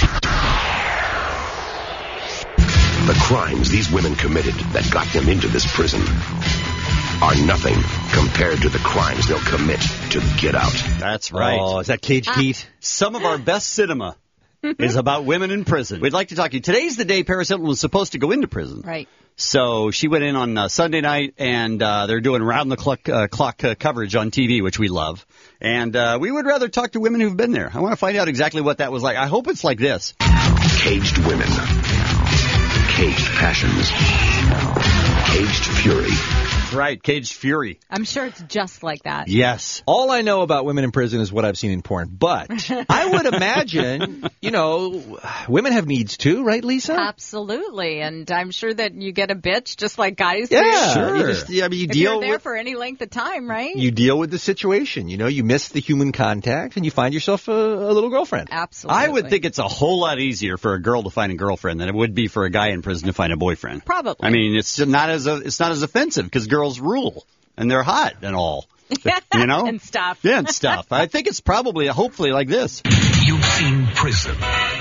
The crimes these women committed that got them into this prison are nothing compared to the crimes they'll commit to get out. That's right. Oh, is that Cage Pete? Some of our best cinema is about women in prison. We'd like to talk to you. Today's the day Paris Hilton was supposed to go into prison. Right. So she went in on Sunday night, and they're doing round-the-clock coverage on TV, which we love. And we would rather talk to women who've been there. I want to find out exactly what that was like. I hope it's like this. Caged women. Caged passions. Caged fury. Right, Caged Fury. I'm sure it's just like that. Yes. All I know about women in prison is what I've seen in porn. But I would imagine, women have needs too, right, Lisa? Absolutely. And I'm sure that you get a bitch just like guys do. Yeah, sure. If you're there for any length of time, right? You deal with the situation. You miss the human contact, and you find yourself a little girlfriend. Absolutely. I would think it's a whole lot easier for a girl to find a girlfriend than it would be for a guy in prison to find a boyfriend. Probably. I mean, it's not as offensive because girls rule and they're hot and all. And stuff. Yeah, and stuff. I think it's probably, hopefully, like this. You've seen prison.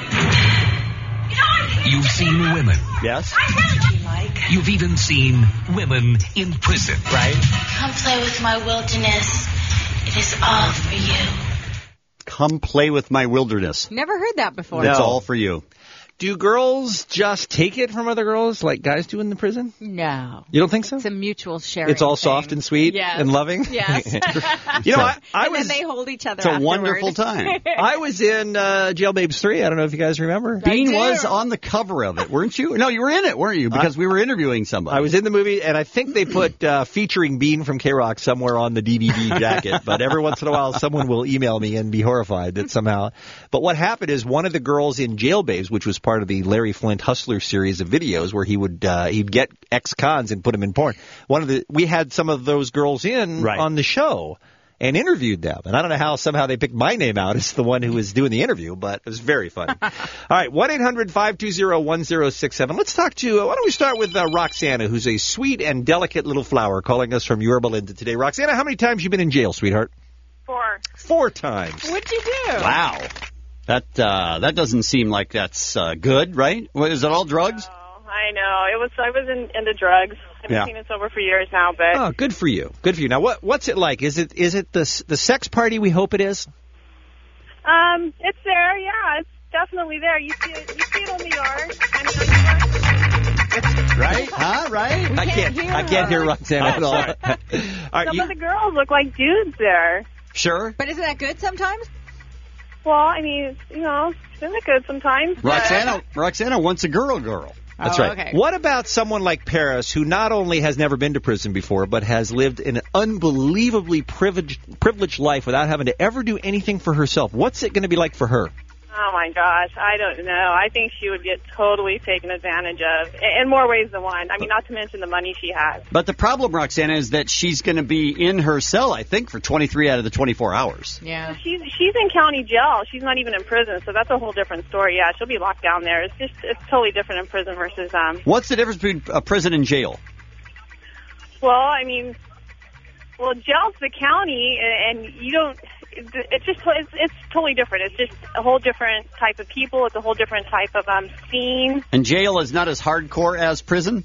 You've seen women. Yes. You've even seen women in prison. Right. Come play with my wilderness. It is all for you. Come play with my wilderness. Never heard that before. It's all for you. Do girls just take it from other girls like guys do in the prison? No. You don't think so? It's a mutual sharing. It's all thing. soft and sweet and loving? Yes. I was. And then they hold each other It's a afterward. wonderful time. I was in Jail Babes 3. I don't know if you guys remember. Bean was on the cover of it, weren't you? No, you were in it, weren't you? Because we were interviewing somebody. I was in the movie, and I think they put featuring Bean from K-Rock somewhere on the DVD jacket. But every once in a while, someone will email me and be horrified that somehow. But what happened is one of the girls in Jail Babes, which was part of the Larry Flint Hustler series of videos where he would he'd get ex-cons and put them in porn. We had some of those girls in on the show and interviewed them. And I don't know how somehow they picked my name out as the one who was doing the interview, but it was very funny. All right, 1-800-520-1067. Let's talk to, why don't we start with Roxana, who's a sweet and delicate little flower calling us from Yorba Linda today. Roxana, how many times have you been in jail, sweetheart? 4. 4 times. What'd you do? Wow. That doesn't seem like that's good, right? Is it all drugs? I know. I was into drugs. I've been clean and sober for years now, but oh, good for you. Good for you. Now, what's it like? Is it the sex party we hope it is? It's there. Yeah, it's definitely there. You see it on the yard. Right? Huh? Right? I can't hear Roxana at all. Some of the girls look like dudes there. Sure. But isn't that good sometimes? Well, I mean, isn't it good sometimes? Roxana wants a girl. That's right. Okay. What about someone like Paris, who not only has never been to prison before, but has lived an unbelievably privileged life without having to ever do anything for herself? What's it going to be like for her? Oh, my gosh. I don't know. I think she would get totally taken advantage of in more ways than one. I mean, not to mention the money she has. But the problem, Roxana, is that she's going to be in her cell, I think, for 23 out of the 24 hours. Yeah. She's in county jail. She's not even in prison, so that's a whole different story. Yeah, she'll be locked down there. It's totally different in prison versus What's the difference between a prison and jail? Well, I mean, jail's the county, and you don't. It's totally different. It's just a whole different type of people. It's a whole different type of scene. And jail is not as hardcore as prison?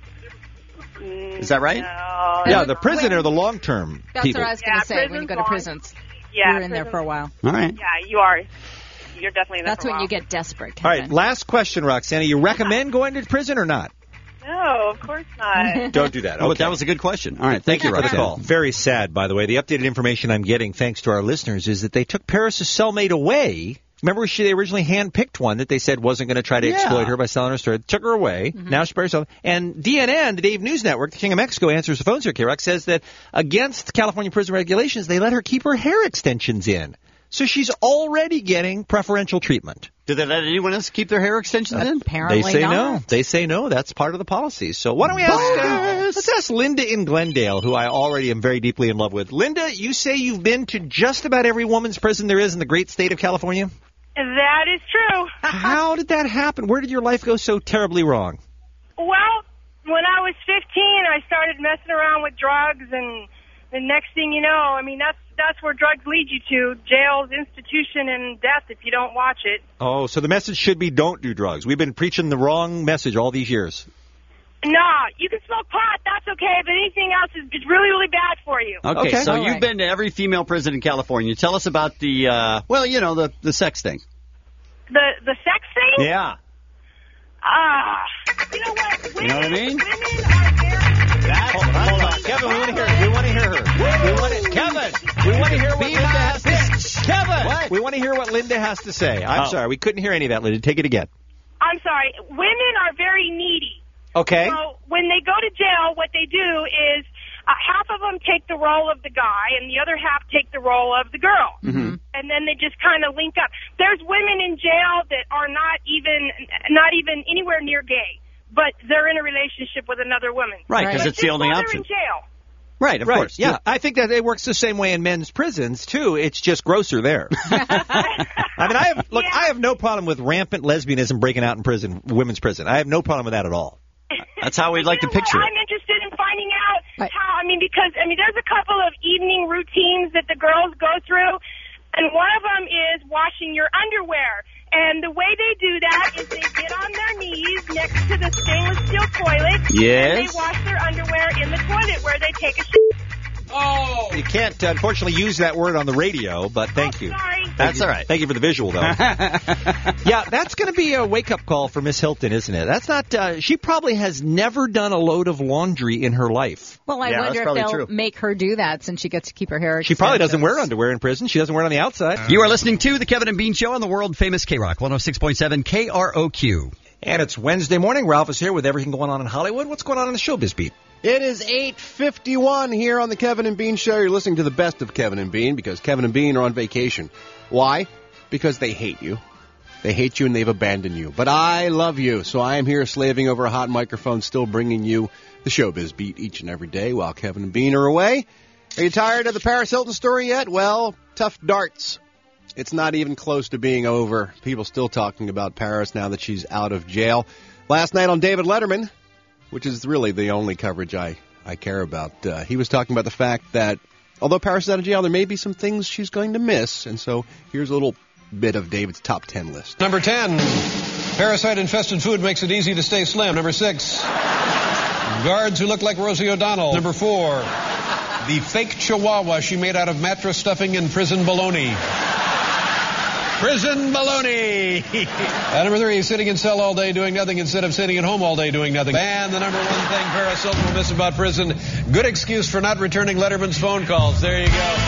Is that right? No. Yeah, the prison are the long-term That's people. what I was going to say. When you go to prisons, Yeah, you're in there for a while. All right. Yeah, you are. You're definitely in there That's for a when while. you get desperate. All right, last question, Roxana. You recommend going to prison or not? No, of course not. Don't do that. Oh, but Okay. that was a good question. All right, thank you, for the Roxana. call. Very sad, by the way. The updated information I'm getting, thanks to our listeners, is that they took Paris' cellmate away. Remember, they originally handpicked one that they said wasn't going to try to exploit her by selling her story. They took her away. Now she's by herself. And DNN, the Dave News Network, the King of Mexico, answers the phones here, K-Rock, says that against California prison regulations, they let her keep her hair extensions in. So she's already getting preferential treatment. Do they let anyone else keep their hair extensions in? Apparently They say not. no. They say no. That's part of the policy. So why don't we ask, let's ask Linda in Glendale, who I already am very deeply in love with. Linda, you say you've been to just about every woman's prison there is in the great state of California? That is true. How did that happen? Where did your life go so terribly wrong? Well, when I was 15, I started messing around with drugs, and the next thing you know, I mean, that's where drugs lead you to, jails, institution, and death if you don't watch it. Oh, so the message should be don't do drugs. We've been preaching the wrong message all these years. No, you can smoke pot, that's okay, but anything else is really, really bad for you. Okay, so All you've right. been to every female prison in California. Tell us about the, the sex thing. The sex thing? Yeah. You know what? You know what I mean? Hold on. Kevin, we want to hear her. We want to hear her. Kevin, we want to hear what Linda has to say. Kevin, what? We want to hear what Linda has to say. I'm sorry. We couldn't hear any of that, Linda. Take it again. I'm sorry. Women are very needy. Okay. So when they go to jail, what they do is half of them take the role of the guy and the other half take the role of the girl. Mm-hmm. And then they just kind of link up. There's women in jail that are not even anywhere near gay, but they're in a relationship with another woman. Right, 'cause But it's the just only while option. They're in jail. Right, of course. Yeah, I think that it works the same way in men's prisons, too. It's just grosser there. I mean, I have no problem with rampant lesbianism breaking out in prison, women's prison. I have no problem with that at all. That's how we'd like to picture it. I'm interested in finding out how, because there's a couple of evening routines that the girls go through, and one of them is washing your underwear. And the way they do that is they get on their knees next to the stainless steel toilet, and Yes. they wash their underwear in the toilet where they take a shit. Oh! You can't, unfortunately, use that word on the radio, but thank you. Sorry. That's all right. Thank you for the visual, though. Yeah, that's going to be a wake-up call for Miss Hilton, isn't it? That's not. She probably has never done a load of laundry in her life. Well, I wonder if they'll make her do that since she gets to keep her hair. She probably doesn't wear underwear in prison. She doesn't wear it on the outside. You are listening to the Kevin and Bean Show on the world-famous K-Rock, 106.7 KROQ. And it's Wednesday morning. Ralph is here with everything going on in Hollywood. What's going on in the showbiz beat? It is 8:51 here on the Kevin and Bean Show. You're listening to the best of Kevin and Bean because Kevin and Bean are on vacation. Why? Because they hate you. They hate you and they've abandoned you. But I love you, so I am here slaving over a hot microphone, still bringing you the showbiz beat each and every day while Kevin and Bean are away. Are you tired of the Paris Hilton story yet? Well, tough darts. It's not even close to being over. People still talking about Paris now that she's out of jail. Last night on David Letterman, which is really the only coverage I care about, he was talking about the fact that although Paris is out of jail, there may be some things she's going to miss. And so here's a little bit of David's top 10 list. Number 10, parasite-infested food makes it easy to stay slim. Number 6, guards who look like Rosie O'Donnell. Number 4, the fake chihuahua she made out of mattress stuffing and prison bologna. Prison baloney. Number 3, sitting in cell all day doing nothing instead of sitting at home all day doing nothing. And the number 1 thing Paris Hilton will miss about prison, good excuse for not returning Letterman's phone calls. There you go.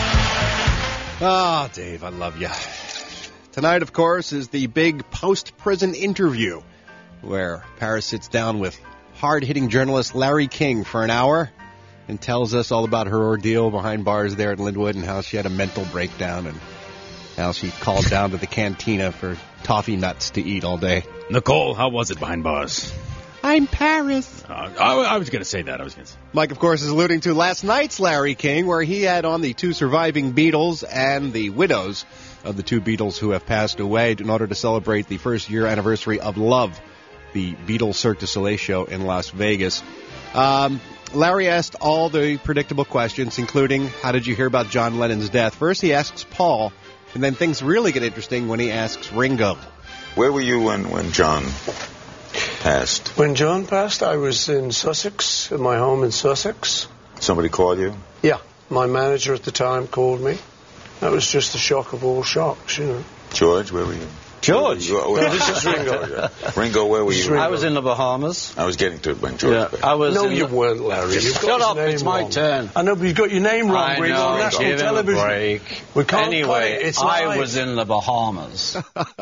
Ah, Dave, I love you. Tonight, of course, is the big post-prison interview where Paris sits down with hard-hitting journalist Larry King for an hour and tells us all about her ordeal behind bars there at Linwood and how she had a mental breakdown and how she called down to the cantina for toffee nuts to eat all day. Nicole, how was it behind bars? I'm Paris. I was going to say that. Mike, of course, is alluding to last night's Larry King, where he had on the 2 surviving Beatles and the widows of the 2 Beatles who have passed away in order to celebrate the first year anniversary of Love, the Beatles Cirque du Soleil show in Las Vegas. Larry asked all the predictable questions, including, how did you hear about John Lennon's death? First, he asks Paul, and then things really get interesting when he asks Ringo. Where were you when John passed? When John passed, I was in Sussex, in my home in Sussex. Somebody called you? Yeah, my manager at the time called me. That was just the shock of all shocks, you know. George, where were you? George? No, this is Ringo. Ringo, where were you? I was in the Bahamas. I was getting to it when George passed. I was No, you weren't, Larry. You've got Shut his up, name it's my wrong. turn. I know, but you've got your name wrong, I Ringo, on know, national give him a television. break. We can't Anyway, play it. It's I live. was in the Bahamas.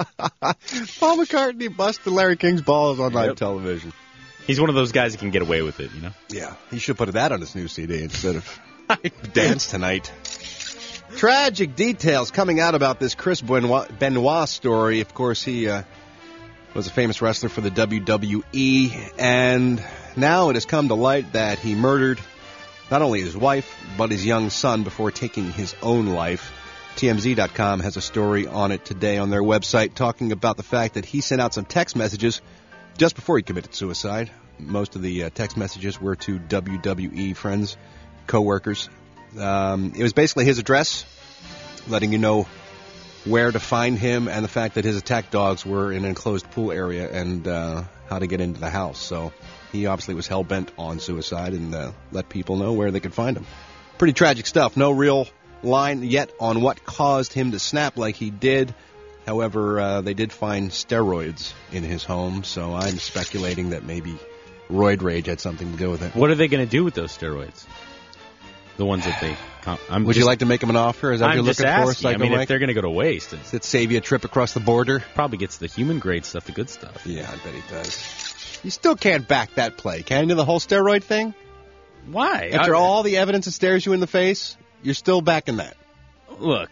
Paul McCartney busted Larry King's balls on live television. He's one of those guys that can get away with it, you know? Yeah, he should put that on his new CD instead of Dance Tonight. Tragic details coming out about this Chris Benoit story. Of course, he was a famous wrestler for the WWE, and now it has come to light that he murdered not only his wife, but his young son before taking his own life. TMZ.com has a story on it today on their website talking about the fact that he sent out some text messages just before he committed suicide. Most of the text messages were to WWE friends, co-workers. It was basically his address, letting you know where to find him, and the fact that his attack dogs were in an enclosed pool area, and how to get into the house. So he obviously was hell-bent on suicide, and let people know where they could find him. Pretty tragic stuff. No real line yet on what caused him to snap like he did. However, they did find steroids in his home, so I'm speculating that maybe roid rage had something to do with it. What are they going to do with those steroids? The ones that they... Would you like to make him an offer? Is that what you're looking for, Psycho I mean, Mike? if they're going to go to waste... Does it save you a trip across the border? Probably gets the human-grade stuff, the good stuff. Yeah, I bet he does. You still can't back that play, can you, the whole steroid thing? Why? After all the evidence that stares you in the face, you're still backing that. Look.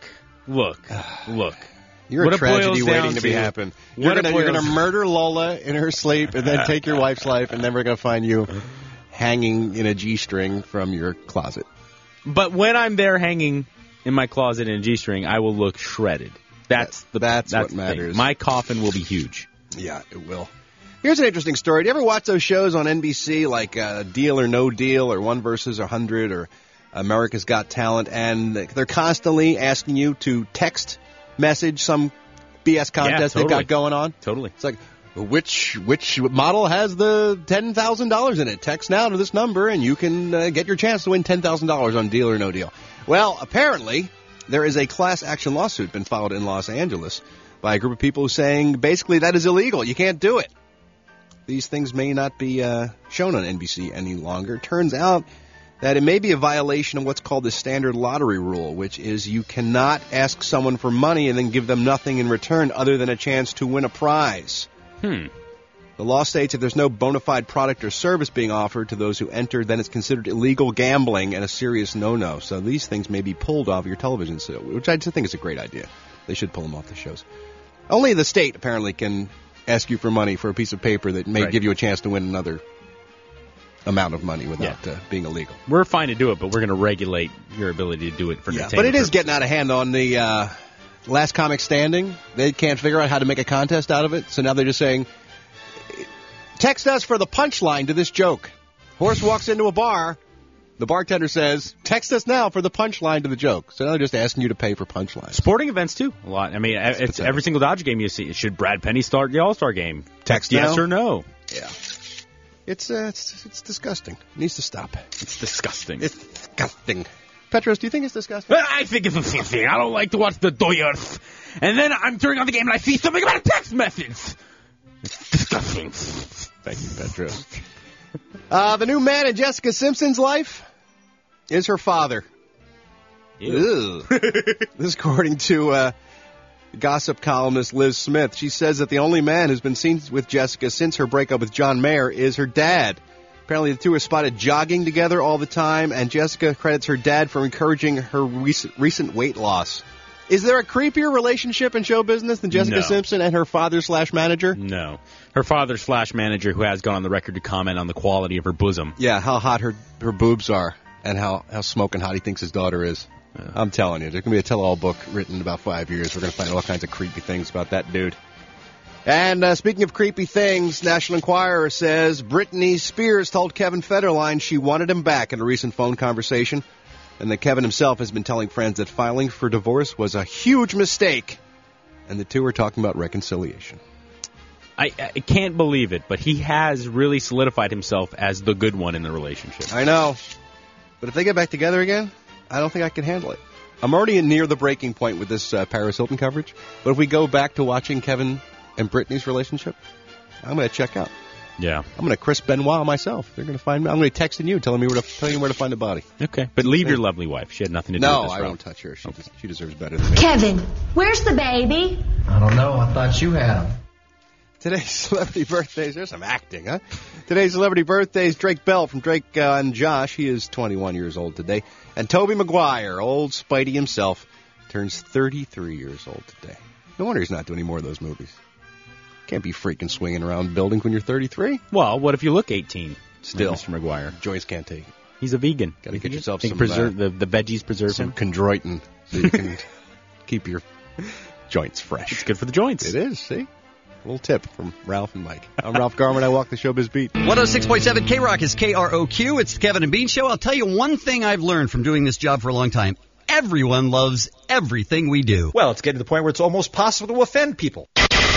You're What a it tragedy boils waiting down to be to- happen. what You're it going to boils- murder Lola in her sleep and then take your wife's life, and then we're going to find you hanging in a G-string from your closet. But when I'm there hanging in my closet in a G-string, I will look shredded. That's what the matters. thing. My coffin will be huge. Yeah, it will. Here's an interesting story. Do you ever watch those shows on NBC like Deal or No Deal or 1 vs. 100 or America's Got Talent, and they're constantly asking you to text message some BS contest they've got going on? Totally. It's like, which model has the $10,000 in it? Text now to this number, and you can get your chance to win $10,000 on Deal or No Deal. Well, apparently, there is a class action lawsuit been filed in Los Angeles by a group of people saying basically that is illegal. You can't do it. These things may not be shown on NBC any longer. Turns out that it may be a violation of what's called the standard lottery rule, which is you cannot ask someone for money and then give them nothing in return other than a chance to win a prize. The law states if there's no bona fide product or service being offered to those who enter, then it's considered illegal gambling and a serious no-no. So these things may be pulled off your television set, which I think is a great idea. They should pull them off the shows. Only the state, apparently, can ask you for money for a piece of paper that may give you a chance to win another amount of money without being illegal. We're fine to do it, but we're going to regulate your ability to do it for entertainment. But it is getting out of hand on the Last Comic Standing. They can't figure out how to make a contest out of it, so now they're just saying, text us for the punchline to this joke. Horse walks into a bar. The bartender says, text us now for the punchline to the joke. So now they're just asking you to pay for punchlines. Sporting events, too, a lot. I mean, it's every single Dodger game you see. Should Brad Penny start the All-Star game? Text yes now? or no. Yeah. It's disgusting. It needs to stop. It's disgusting. It's disgusting. Petros, do you think it's disgusting? I think it's disgusting. I don't like to watch the Dodgers. And then I'm turning on the game and I see something about a text message. It's disgusting. Thank you, Petros. The new man in Jessica Simpson's life is her father. This is according to gossip columnist Liz Smith. She says that the only man who's been seen with Jessica since her breakup with John Mayer is her dad. Apparently the two are spotted jogging together all the time, and Jessica credits her dad for encouraging her recent weight loss. Is there a creepier relationship in show business than Jessica No. Simpson and her father/manager? No. Her father/manager, who has gone on the record to comment on the quality of her bosom. Yeah, how hot her boobs are and how smoking hot he thinks his daughter is. I'm telling you, there's going to be a tell-all book written in about 5 years. We're going to find all kinds of creepy things about that dude. And speaking of creepy things, National Enquirer says Britney Spears told Kevin Federline she wanted him back in a recent phone conversation, and that Kevin himself has been telling friends that filing for divorce was a huge mistake, and the two are talking about reconciliation. I can't believe it, but he has really solidified himself as the good one in the relationship. I know. But if they get back together again, I don't think I can handle it. I'm already near the breaking point with this Paris Hilton coverage, but if we go back to watching Kevin and Britney's relationship, I'm going to check out. Yeah. I'm going to Chris Benoit myself. They're going to find me. I'm going to be texting you, telling you where to find the body. Okay. But leave your lovely wife. She had nothing to do with this. No, I won't touch her. She deserves better than me. Kevin, where's the baby? I don't know. I thought you had him. Today's celebrity birthdays. There's some acting, huh? Today's celebrity birthdays, Drake Bell from Drake and Josh. He is 21 years old today. And Tobey Maguire, old Spidey himself, turns 33 years old today. No wonder he's not doing any more of those movies. Can't be freaking swinging around buildings when you're 33. Well, what if you look 18? Still. Mr. Maguire. Joints can't take it. He's a vegan. Got to get yourself Think some the veggies preserve some him. chondroitin so you can keep your joints fresh. It's good for the joints. It is, see? A little tip from Ralph and Mike. I'm Ralph Garman. I walk the showbiz beat. 106.7 K-Rock is KROQ. It's the Kevin and Bean Show. I'll tell you one thing I've learned from doing this job for a long time. Everyone loves everything we do. Well, it's getting to the point where it's almost possible to offend people.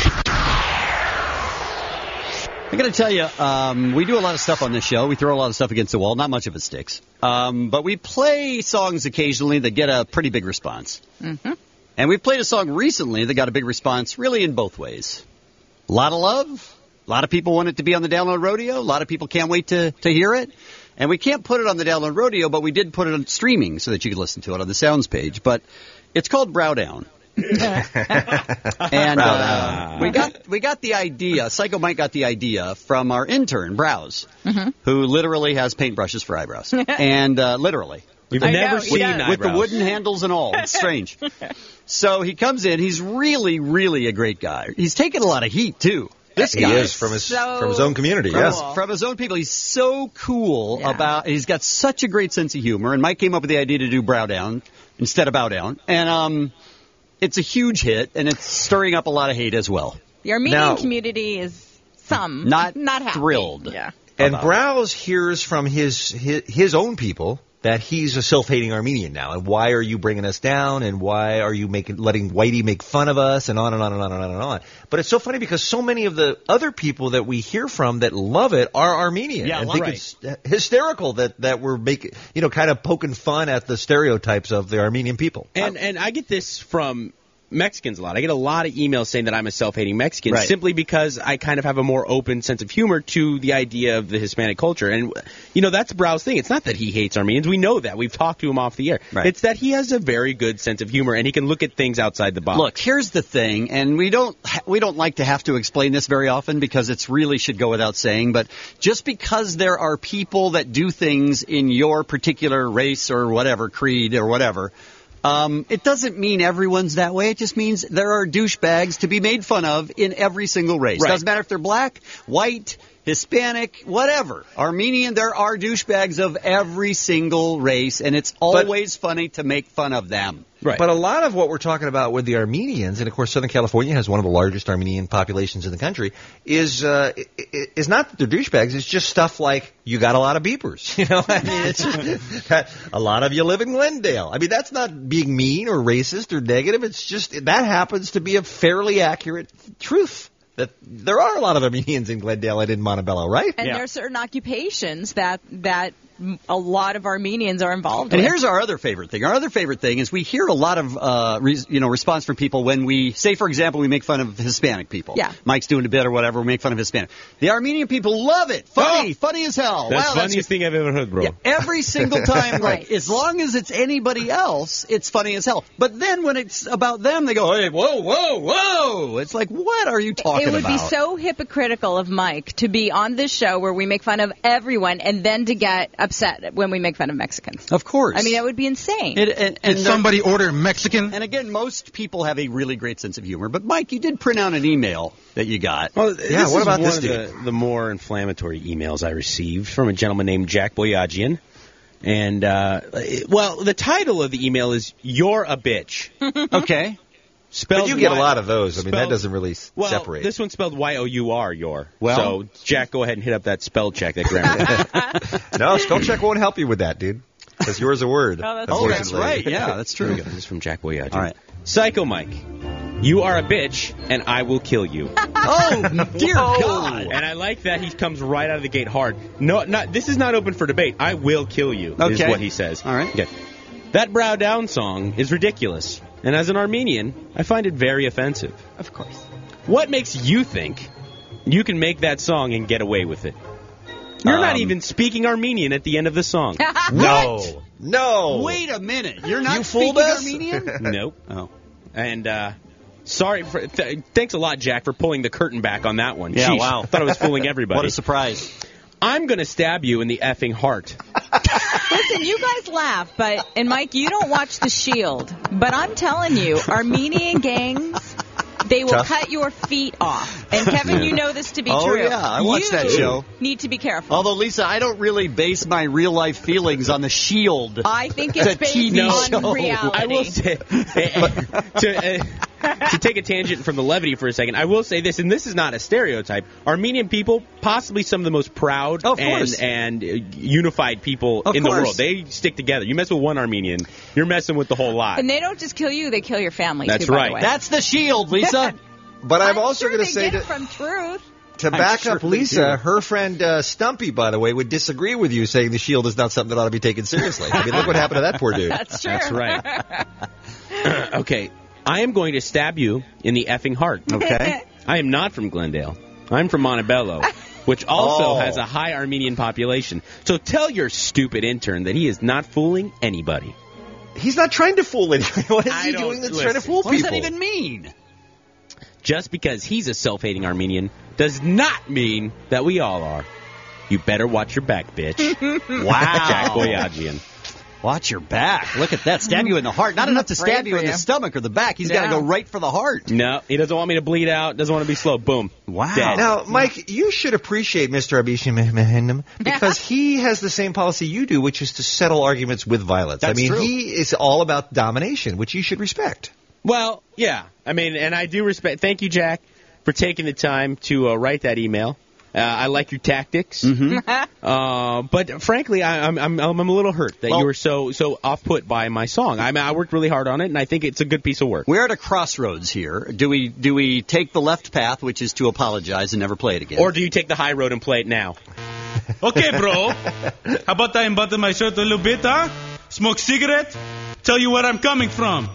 I got to tell you, we do a lot of stuff on this show. We throw a lot of stuff against the wall. Not much of it sticks. But we play songs occasionally that get a pretty big response. Mm-hmm. And we played a song recently that got a big response really in both ways. A lot of love. A lot of people want it to be on the Download Rodeo. A lot of people can't wait to hear it. And we can't put it on the Download Rodeo, but we did put it on streaming so that you could listen to it on the Sounds page. But it's called Brow Down. And we got the idea. Psycho Mike got the idea from our intern, Brows, who literally has paintbrushes for eyebrows, and literally. We've never seen eyebrows. With the wooden handles and all. It's strange. So he comes in. He's really, really a great guy. He's taken a lot of heat, too. This guy is from his own community, yes. From his own people. He's so cool he's got such a great sense of humor. And Mike came up with the idea to do Brow Down instead of Bow Down. And it's a huge hit, and it's stirring up a lot of hate as well. The Armenian community is not happy. Thrilled. Yeah. And Browse hears from his own people that he's a self-hating Armenian now. And why are you bringing us down? And why are you letting Whitey make fun of us? And on and on and on and on and on. But it's so funny because so many of the other people that we hear from that love it are Armenian. Yeah, and think it's hysterical that we're making, kind of poking fun at the stereotypes of the Armenian people. And I get this from Mexicans a lot. I get a lot of emails saying that I'm a self-hating Mexican simply because I kind of have a more open sense of humor to the idea of the Hispanic culture. And, that's Brow's thing. It's not that he hates Armenians. We know that. We've talked to him off the air. Right. It's that he has a very good sense of humor and he can look at things outside the box. Look, here's the thing, and we don't like to have to explain this very often because it's really should go without saying, but just because there are people that do things in your particular race or whatever, creed or whatever, it doesn't mean everyone's that way. It just means there are douchebags to be made fun of in every single race. Right. Doesn't matter if they're black, white, Hispanic, whatever. Armenian, there are douchebags of every single race, and it's always funny to make fun of them. Right. But a lot of what we're talking about with the Armenians, and of course Southern California has one of the largest Armenian populations in the country, is not that they're douchebags. It's just stuff like, you got a lot of beepers. It's just that a lot of you live in Glendale. I mean, that's not being mean or racist or negative. It's just that happens to be a fairly accurate truth. That there are a lot of Armenians in Glendale and in Montebello, right? And there are certain occupations that a lot of Armenians are involved in. And here's our other favorite thing. Our other favorite thing is we hear a lot of response from people when we say, for example, we make fun of Hispanic people. Yeah. Mike's doing a bit or whatever, we make fun of Hispanic. The Armenian people love it. Funny as hell. That's the funniest thing I've ever heard, bro. Yeah, every single time, as long as it's anybody else, it's funny as hell. But then when it's about them, they go, hey, whoa. It's like, what are you talking about? It would be so hypocritical of Mike to be on this show where we make fun of everyone and then to get a upset when we make fun of Mexicans. Of course. I mean, that would be insane. And somebody order Mexican? And again, most people have a really great sense of humor. But, Mike, you did print out an email that you got. Well, what about this dude? Of the more inflammatory emails I received from a gentleman named Jack Boyajian. And, the title of the email is "You're a Bitch." Okay. But you get a lot of those. I mean, that doesn't really separate. This one's spelled Y-O-U-R, your. Well, so, Jack, go ahead and hit up that spell check, that grammar. No, spell check won't help you with that, dude. Because yours a word. That's right. Yeah, that's true. This is from Jack Boyajian. All right. Psycho Mike, you are a bitch, and I will kill you. Oh, dear God. And I like that he comes right out of the gate hard. No, this is not open for debate. I will kill you, is what he says. All right. Okay. That Brow Down song is ridiculous. And as an Armenian, I find it very offensive. Of course. What makes you think you can make that song and get away with it? You're not even speaking Armenian at the end of the song. No. Wait a minute. You're not You fooled speaking us? Armenian? Nope. Oh. And sorry, thanks a lot, Jack, for pulling the curtain back on that one. Yeah, Sheesh. wow. I thought I was fooling everybody. What a surprise. I'm going to stab you in the effing heart. Listen, you guys laugh, and Mike, you don't watch The Shield, but I'm telling you, Armenian gangs, they will cut your feet off. And Kevin, you know this to be true. Oh, yeah, I watched that show. Need to be careful. Although, Lisa, I don't really base my real-life feelings on The Shield. I think it's based on reality. I will say, to take a tangent from the levity for a second, I will say this, and this is not a stereotype. Armenian people, possibly some of the most proud and unified people in the world. They stick together. You mess with one Armenian, you're messing with the whole lot. And they don't just kill you, they kill your family, That's too, right. by the way. That's The Shield, Lisa. But I'm also sure going to they say get it from truth. to back up Lisa, her friend Stumpy, by the way, would disagree with you, saying the Shield is not something that ought to be taken seriously. I mean, look what happened to that poor dude. That's true. That's right. Okay, I am going to stab you in the effing heart. Okay. I am not from Glendale. I'm from Montebello, which also has a high Armenian population. So tell your stupid intern that he is not fooling anybody. He's not trying to fool anybody. What is he doing that's trying to fool people? What does that even mean? Just because he's a self-hating Armenian does not mean that we all are. You better watch your back, bitch. Wow. Jack Boyajian. Watch your back. Look at that. Stab you in the heart. Not enough to stab you in the stomach or the back. He's got to go right for the heart. No, he doesn't want me to bleed out. Doesn't want to be slow. Boom. Wow. Dead. Now, Mike, you should appreciate Mr. Abishim because he has the same policy you do, which is to settle arguments with violence. That's true. He is all about domination, which you should respect. Well, yeah. I mean, and I do respect. Thank you, Jack, for taking the time to write that email. I like your tactics. Mm-hmm. But frankly, I'm a little hurt that you were so off-put by my song. I mean, I worked really hard on it, and I think it's a good piece of work. We're at a crossroads here. Do we take the left path, which is to apologize and never play it again? Or do you take the high road and play it now? Okay, bro. How about I unbutton my shirt a little bit, huh? Smoke cigarette? Tell you where I'm coming from.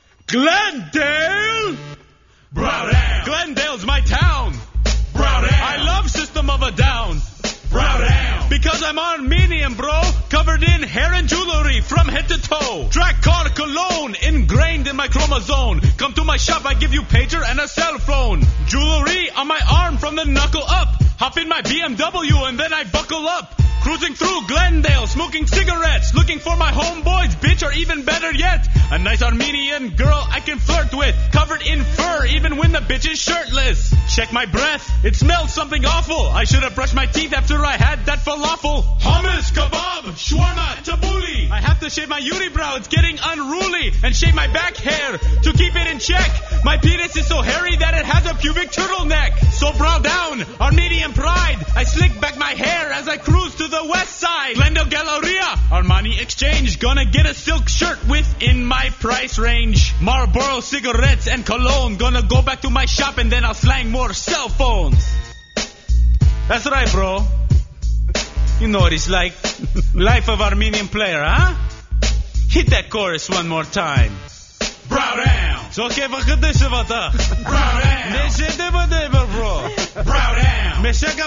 Glendale! Browdown! Glendale's my town! Browdown! I love System of a Down! Browdown! Because I'm Armenian, bro! Covered in hair and jewelry from head to toe! Track car cologne ingrained in my chromosome! Come to my shop, I give you pager and a cell phone! Jewelry on my arm from the knuckle up! Hop in my BMW and then I buckle up! Cruising through Glendale, smoking cigarettes, looking for my homeboys, bitch, or even better yet, a nice Armenian girl I can flirt with, covered in fur, even when the bitch is shirtless. Check my breath, it smells something awful. I should have brushed my teeth after I had that falafel. Hummus, kebab, shawarma, tabbouleh. I have to shave my unibrow, it's getting unruly, and shave my back hair to keep it in check. My penis is so hairy that it has a pubic turtleneck. So brow down, Armenian pride. I slick back my hair as I cruise to the west side. Glendale Galleria, Armani Exchange. Gonna get a silk shirt within my price range. Marlboro cigarettes and cologne. Gonna go back to my shop and then I'll slang more cell phones. That's right, bro. You know what it's like. Life of Armenian player, huh? Hit that chorus one more time. Brow down. So okay, Brow down. Bro. Brow down.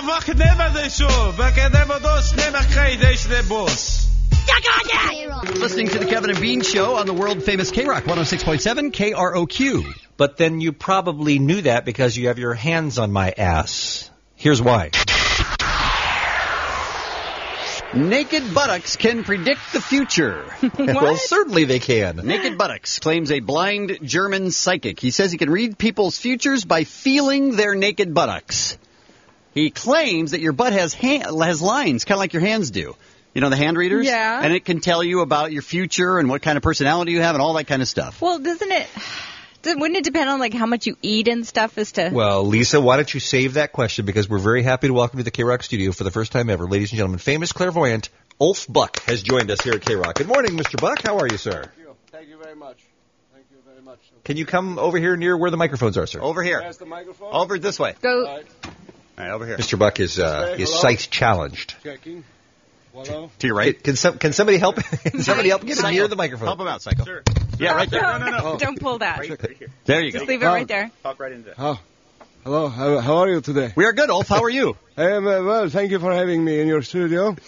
Listening to the Kevin and Bean Show on the world-famous K-Rock 106.7 KROQ. But then you probably knew that because you have your hands on my ass. Here's why. Naked buttocks can predict the future. Well, certainly they can. Naked buttocks claims a blind German psychic. He says he can read people's futures by feeling their naked buttocks. He claims that your butt has lines, kind of like your hands do. You know, the hand readers? Yeah. And it can tell you about your future and what kind of personality you have and all that kind of stuff. Well, wouldn't it depend on like how much you eat and stuff as to... Well, Lisa, why don't you save that question, because we're very happy to welcome you to the K-Rock studio for the first time ever. Ladies and gentlemen, famous clairvoyant Ulf Buck has joined us here at K-Rock. Good morning, Mr. Buck. How are you, sir? Thank you very much. Thank you very much. Can you come over here near where the microphones are, sir? Over here. There's the microphone. Over this way. Go. All right, over here. Mr. Buck is sight challenged. Checking. Hello? To your right. Can somebody help? Can somebody help get him near the microphone? Help him out, Psycho. Sure. Yeah, right there. No. Don't pull that. Right here. There you go. Just leave it right there. Talk right into it. Oh. Hello. How are you today? We are good, Ulf. How are you? I am well. Thank you for having me in your studio. I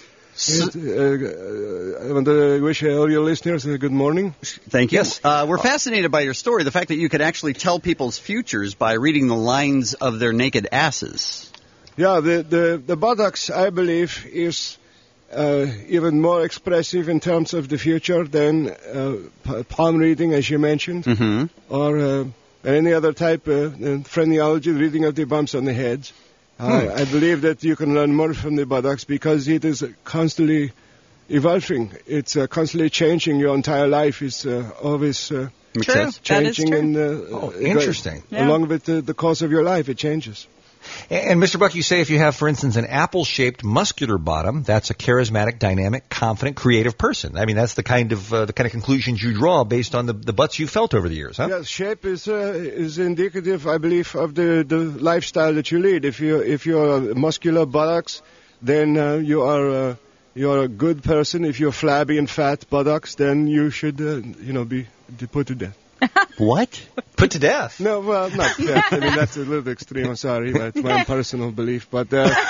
want to wish all your listeners a good morning. Thank you. Yes. We're fascinated by your story, the fact that you could actually tell people's futures by reading the lines of their naked asses. Yeah, the buttocks, I believe, is even more expressive in terms of the future than palm reading, as you mentioned, or any other type of phrenology, reading of the bumps on the heads. I believe that you can learn more from the buttocks because it is constantly evolving. It's constantly changing. Your entire life is always changing. And, interesting. Along with the course of your life, it changes. And Mr. Buck, you say if you have, for instance, an apple-shaped muscular bottom, that's a charismatic, dynamic, confident, creative person. I mean, that's the kind of conclusions you draw based on the butts you felt over the years, huh? Yes, shape is indicative, I believe, of the lifestyle that you lead. If you're muscular buttocks, then you're a good person. If you're flabby and fat buttocks, then you should be put to death. What? Put to death? No, well, not death. I mean, that's a little extreme. I'm sorry. That's my own personal belief. But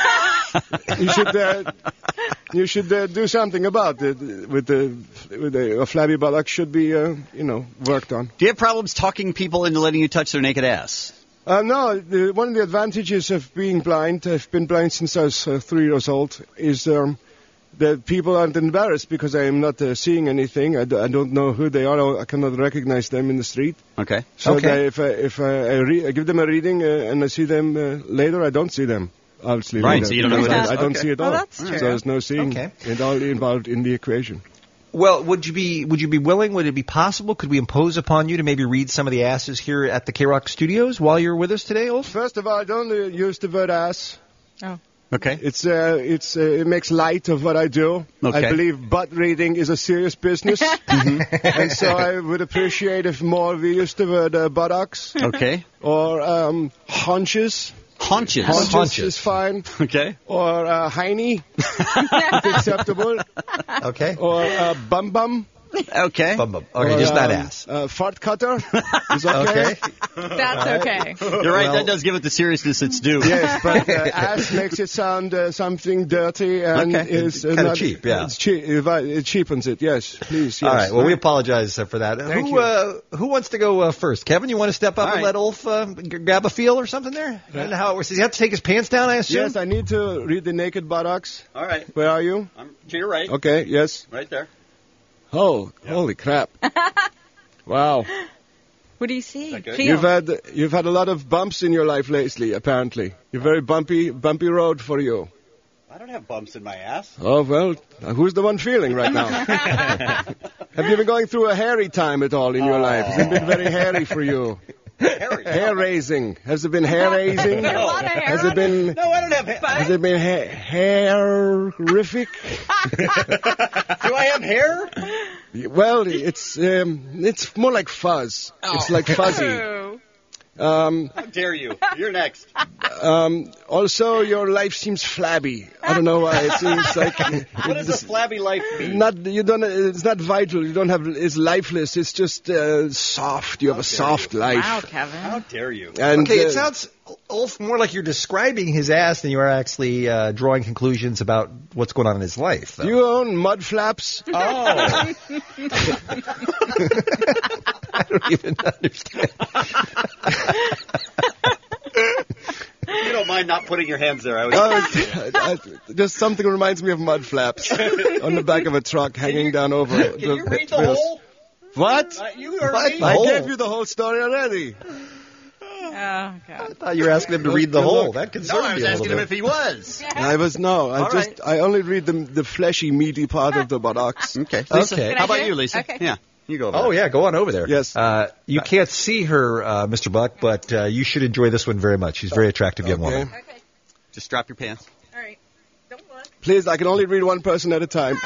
you should do something about it. With a flabby buttock should be, worked on. Do you have problems talking people into letting you touch their naked ass? No. One of the advantages of being blind, I've been blind since I was 3 years old, is that people aren't embarrassed because I am not seeing anything. I don't know who they are. I cannot recognize them in the street. Okay. So if I give them a reading and I see them later, I don't see them. Obviously. Right. Later. So you don't know who it is. I don't see it all. Oh, that's true. So there's no seeing. Okay. It's all involved in the equation. Well, would you be willing? Would it be possible? Could we impose upon you to maybe read some of the asses here at the K-Rock studios while you're with us today, Ulf? First of all, I don't use the word ass. Oh. Okay. It makes light of what I do. Okay. I believe butt reading is a serious business. And so I would appreciate if more we used the word buttocks. Okay. Or haunches. Haunches. Haunches is fine. Okay. Or hiney. It's acceptable. Okay. Or bum. Okay. Okay, just not ass. Fart cutter is okay. That's okay. You're right. That does give it the seriousness it's due. Yes, but ass makes it sound something dirty and is kind of cheap. Yeah, it's it cheapens it. Yes, please. Yes. All right. Well, we apologize for that. Thank you. Who wants to go first? Kevin, you want to step up All and right. let Ulf grab a feel or something there? I don't know how it works. Does he have to take his pants down? I assume. Yes, I need to read the naked buttocks. All right. Where are you? I'm to your right. Okay. Yes. Right there. Oh, holy crap! Wow. What do you see? You've had a lot of bumps in your life lately. Apparently, you're very bumpy road for you. I don't have bumps in my ass. Oh well, who's the one feeling right now? Have you been going through a hairy time at all in your life? Has it been very hairy for you? Hair raising. Has it been hair raising? No. Has it been? No, I don't have hair. Has it been hairific? Do I have hair? Well, it's more like fuzz. It's like fuzzy. How dare you? You're next. Also, your life seems flabby. I don't know why. It seems like What does a flabby life mean? It's not vital. You don't have. It's lifeless. It's just soft. You have a soft life. Wow, Kevin. How dare you? And, Okay, it sounds, Ulf, more like you're describing his ass than you are actually drawing conclusions about what's going on in his life. Though. You own mud flaps? Oh. I don't even understand. You don't mind not Stop putting your hands there. Just something reminds me of mud flaps on the back of a truck hanging down over. Can you read the whole? What? You are reading I gave you the whole story already. Oh, God. I thought you were asking him to read the whole. That concerned No, I was me a asking little him if he was. I only read the fleshy, meaty part of the buttocks. Okay. Lisa, Okay. how about you, Lisa? Okay. Yeah. You go over Oh, there. yeah, go on over there. Yes. You can't see her, Mr. Buck, but you should enjoy this one very much. She's a very attractive young woman. Okay. Just drop your pants. All right. Don't look. Please, I can only read one person at a time.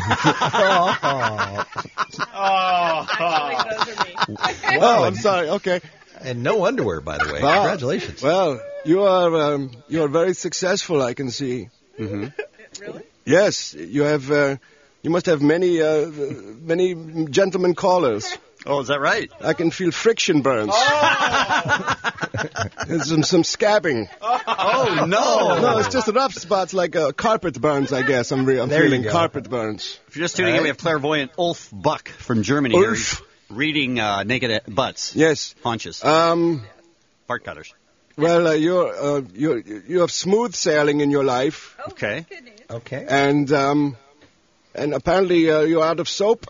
Actually, those are me. Oh, I'm sorry. Okay. And no underwear, by the way. Congratulations. Well, you are very successful, I can see. Mm-hmm. Really? Yes, you have. You must have many gentlemen callers. Oh, is that right? I can feel friction burns. There's some scabbing. Oh, no. No, it's just rough spots like carpet burns, I guess. I'm feeling carpet burns. If you're just tuning in, we have clairvoyant Ulf Buck from Germany here. He's reading naked butts. Yes. Haunches. Fart cutters. Well, you have smooth sailing in your life. Oh, Okay. good news. Okay. And apparently you're out of soap.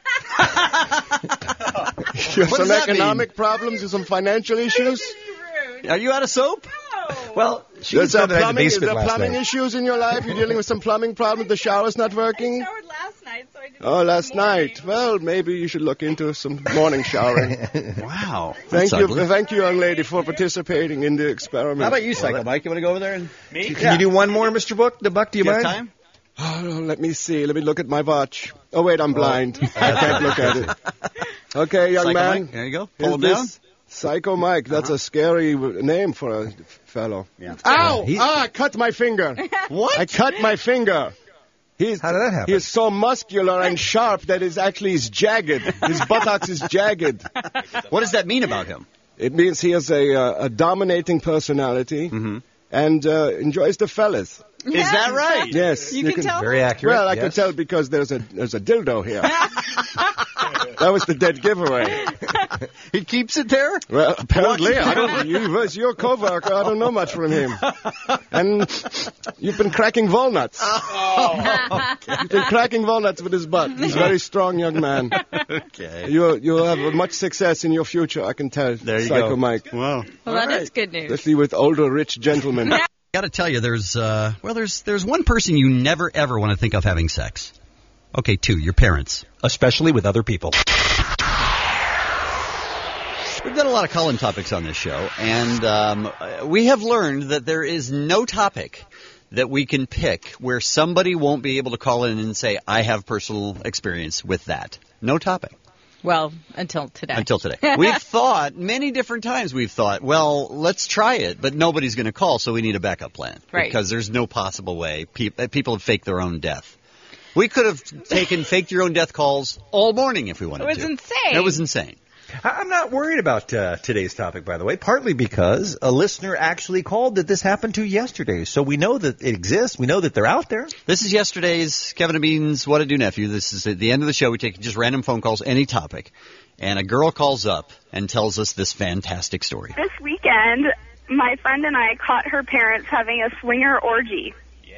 You have What some does that economic problems and some financial issues. Are you out of soap? Well, she Is there was in the basement last plumbing night. issues in your life? You're dealing with some plumbing problems. The shower's not working. I showered last night, so I didn't. Oh, last night. Well, maybe you should look into some morning showering. Wow. Thank you, young lady, for participating in the experiment. How about you, Psycho Mike? You want to go over there? Can you do one more, Mr. Buck? Do you You have mind? time? Oh, let me see. Let me look at my watch. Oh, wait, I'm blind. I can't look at it. Okay, young Psycho man. Mike, there you go. Here's Pull him down. this Psycho Mike. That's a scary name for a fellow. Yeah. Ow! I cut my finger. What? I cut my finger. How did that happen? He is so muscular and sharp that he's jagged. His buttocks is jagged. What does that mean about him? It means he has a dominating personality and enjoys the fellas. Is that right? Yes. You can tell? Very accurate. Well, I yes. can tell because there's a dildo here. That was the dead giveaway. He keeps it there? Well, apparently, I don't. It's your coworker. I don't know much from him. And you've been cracking walnuts. You've been cracking walnuts with his butt. He's a very strong young man. Okay. You'll have much success in your future. I can tell. There you Psycho go. Mike. Wow. Well, that is good news. Especially with older, rich gentlemen. Got to tell you, there's one person you never ever want to think of having sex. Okay, two, your parents. Especially with other people. We've done a lot of call-in topics on this show, and we have learned that there is no topic that we can pick where somebody won't be able to call in and say, I have personal experience with that. No topic. Well, until today. Until today. We've thought, many different times well, let's try it, but nobody's going to call, so we need a backup plan. Right. Because there's no possible way. People have faked their own death. We could have taken faked your own death calls all morning if we wanted to. It was insane. It was insane. I'm not worried about today's topic, by the way, partly because a listener actually called that this happened to yesterday. So we know that it exists. We know that they're out there. This is yesterday's Kevin and Bean's What to Do Nephew. This is at the end of the show. We take just random phone calls, any topic. And a girl calls up and tells us this fantastic story. This weekend, my friend and I caught her parents having a swinger orgy.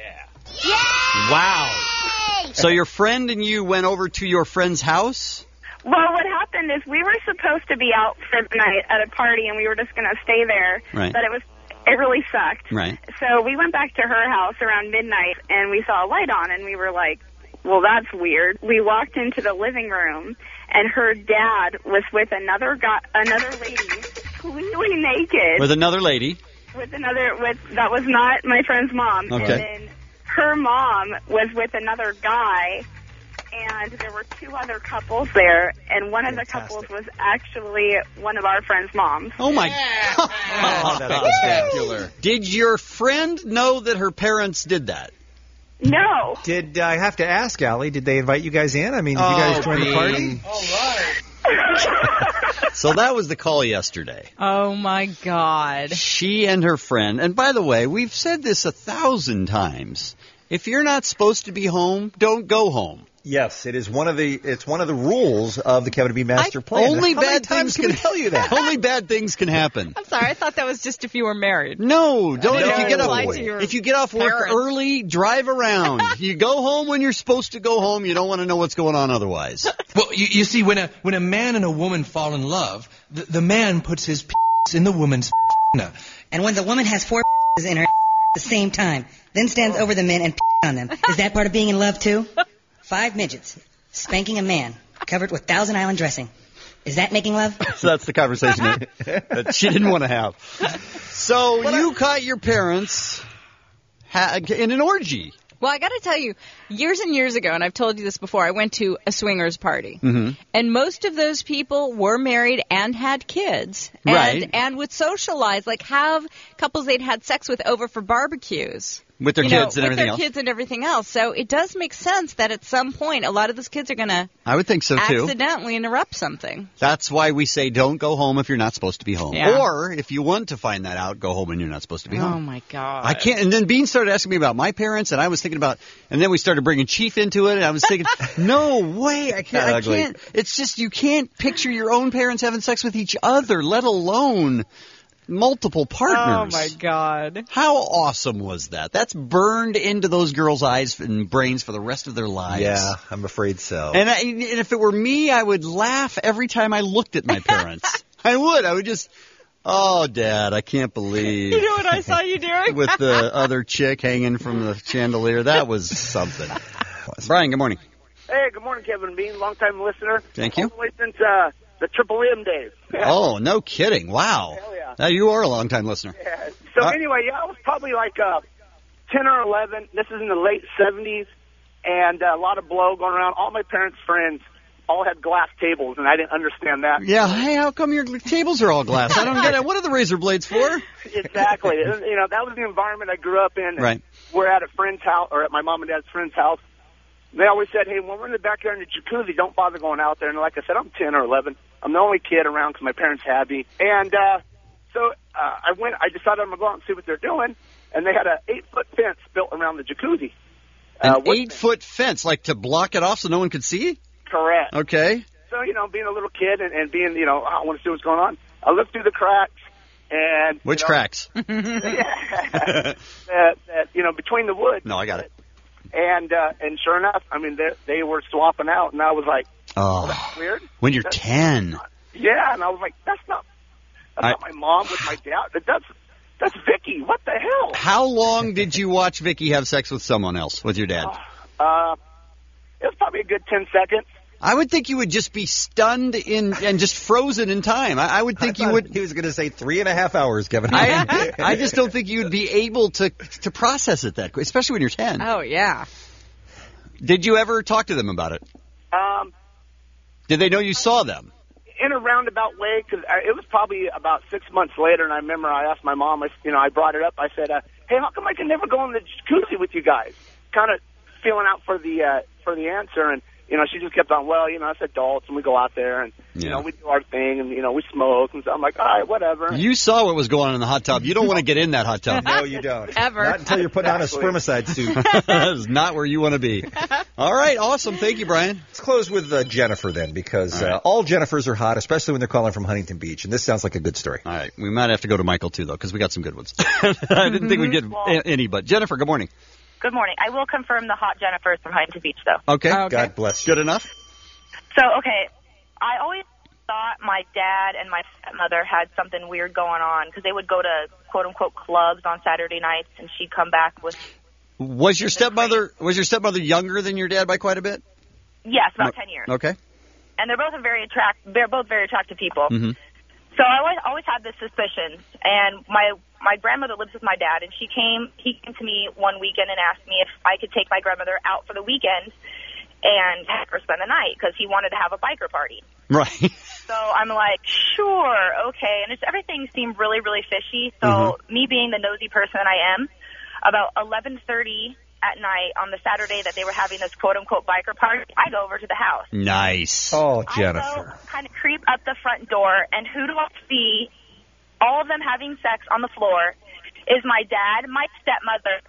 Wow. So your friend and you went over to your friend's house? Well, what happened is we were supposed to be out for the night at a party, and we were just going to stay there. Right. But it really sucked. Right. So we went back to her house around midnight, and we saw a light on, and we were like, well, that's weird. We walked into the living room, and her dad was with another lady, completely naked. With another lady? That was not my friend's mom. Okay. And then her mom was with another guy, and there were two other couples there, and one of the couples was actually one of our friend's moms. Oh, my God. Oh, that's spectacular. Did your friend know that her parents did that? No. Did I have to ask, Allie, did they invite you guys in? I mean, did you guys join the party? All right. So that was the call yesterday. Oh, my God. She and her friend, and by the way, we've said this 1,000 times. If you're not supposed to be home, don't go home. Yes, it's one of the rules of the Kevin and Bean Master Plan. Only How bad many times things can we tell you that? Only bad things can happen. I'm sorry, I thought that was just if you were married. No, don't. No. If you get off work parents. early, drive around. You go home when you're supposed to go home. You don't want to know what's going on otherwise. Well, you see, when a man and a woman fall in love, the man puts his in the woman's And when the woman has 4 in her at the same time, then stands over the men and on them, is that part of being in love too? 5 midgets spanking a man covered with Thousand Island dressing. Is that making love? So that's the conversation that she didn't want to have. So you caught your parents in an orgy. Well, I got to tell you, years and years ago, and I've told you this before, I went to a swingers party. Mm-hmm. And most of those people were married and had kids. Right. And would socialize, like have couples they'd had sex with over for barbecues. With their kids and everything else. With their kids and everything else. So it does make sense that at some point a lot of those kids are going to I would think so too. accidentally interrupt something. That's why we say don't go home if you're not supposed to be home. Yeah. Or if you want to find that out, go home when you're not supposed to be home. Oh, my God. I can't. And then Bean started asking me about my parents, and I was thinking about, and then we started bringing Chief into it, and I was thinking, no way, I can't. It's just you can't picture your own parents having sex with each other, let alone multiple partners. Oh, my God. How awesome was that? That's burned into those girls' eyes and brains for the rest of their lives. Yeah, I'm afraid so. And if it were me, I would laugh every time I looked at my parents. I would just, oh, Dad, I can't believe. You know what I saw you doing? With the other chick hanging from the chandelier. That was something. Brian, good morning. Hey, good morning, Kevin and Bean. Long-time listener. Thank you. All the way since the Triple M days. Oh, no kidding. Wow. Hell yeah. Now, you are a long-time listener. Yeah. So anyway, I was probably like 10 or 11. This is in the late 70s, and a lot of blow going around. All my parents' friends all had glass tables, and I didn't understand that. Yeah, hey, how come your tables are all glass? I don't get it. What are the razor blades for? Exactly. That was the environment I grew up in. Right. We're at a friend's house, or at my mom and dad's friend's house. They always said, hey, when we're in the backyard in the jacuzzi, don't bother going out there. And like I said, I'm 10 or 11. I'm the only kid around because my parents had me. And so I decided I'm going to go out and see what they're doing. And they had an 8-foot fence built around the jacuzzi. An 8-foot fence, like to block it off so no one could see? Correct. Okay. So, being a little kid and being, I want to see what's going on. I looked through the cracks. And which cracks? that between the wood. No, I got it. And sure enough, they were swapping out, and I was like, oh, that's weird. When you're 10. Yeah, and I was like, that's not my mom with my dad. That's Vicky. What the hell? How long did you watch Vicky have sex with someone else, with your dad? It was probably a good 10 seconds. I would think you would just be stunned and just frozen in time. I would think you would. He was going to say 3.5 hours, Kevin. I just don't think you would be able to process it that quick, especially when you're 10. Oh, yeah. Did you ever talk to them about it? Did they know you saw them? In a roundabout way, because it was probably about 6 months later, and I remember I asked my mom, I brought it up. I said, hey, how come I can never go in the jacuzzi with you guys? Kind of feeling out for the answer, and she just kept on, well, it's adults, and we go out there, and, we do our thing, and, we smoke, and so I'm like, all right, whatever. You saw what was going on in the hot tub. You don't want to get in that hot tub. No, you don't. Ever. Not until you're putting on a spermicide suit. That is not where you want to be. All right, awesome. Thank you, Brian. Let's close with Jennifer then, because all Jennifers are hot, especially when they're calling from Huntington Beach, and this sounds like a good story. All right, we might have to go to Michael, too, though, because we got some good ones. I didn't think we'd get any, but Jennifer, good morning. Good morning. I will confirm the hot Jennifers from Huntington Beach, though. Okay. God bless you. Good enough? So, okay, I always thought my dad and my stepmother had something weird going on because they would go to quote-unquote clubs on Saturday nights, and she'd come back with... Was your stepmother younger than your dad by quite a bit? Yes, about 10 years. Okay. And they're both very attractive people. Mm-hmm. So I always had this suspicion. And my grandmother lives with my dad, and he came to me one weekend and asked me if I could take my grandmother out for the weekend and have her spend the night because he wanted to have a biker party. Right. So I'm like, sure, okay. And everything seemed really, really fishy. So me being the nosy person that I am, about 11:30 at night on the Saturday that they were having this quote-unquote biker party, I go over to the house. Nice. Oh, Jennifer. I go, kind of creep up the front door, and who do I see? All of them having sex on the floor is my dad, my stepmother,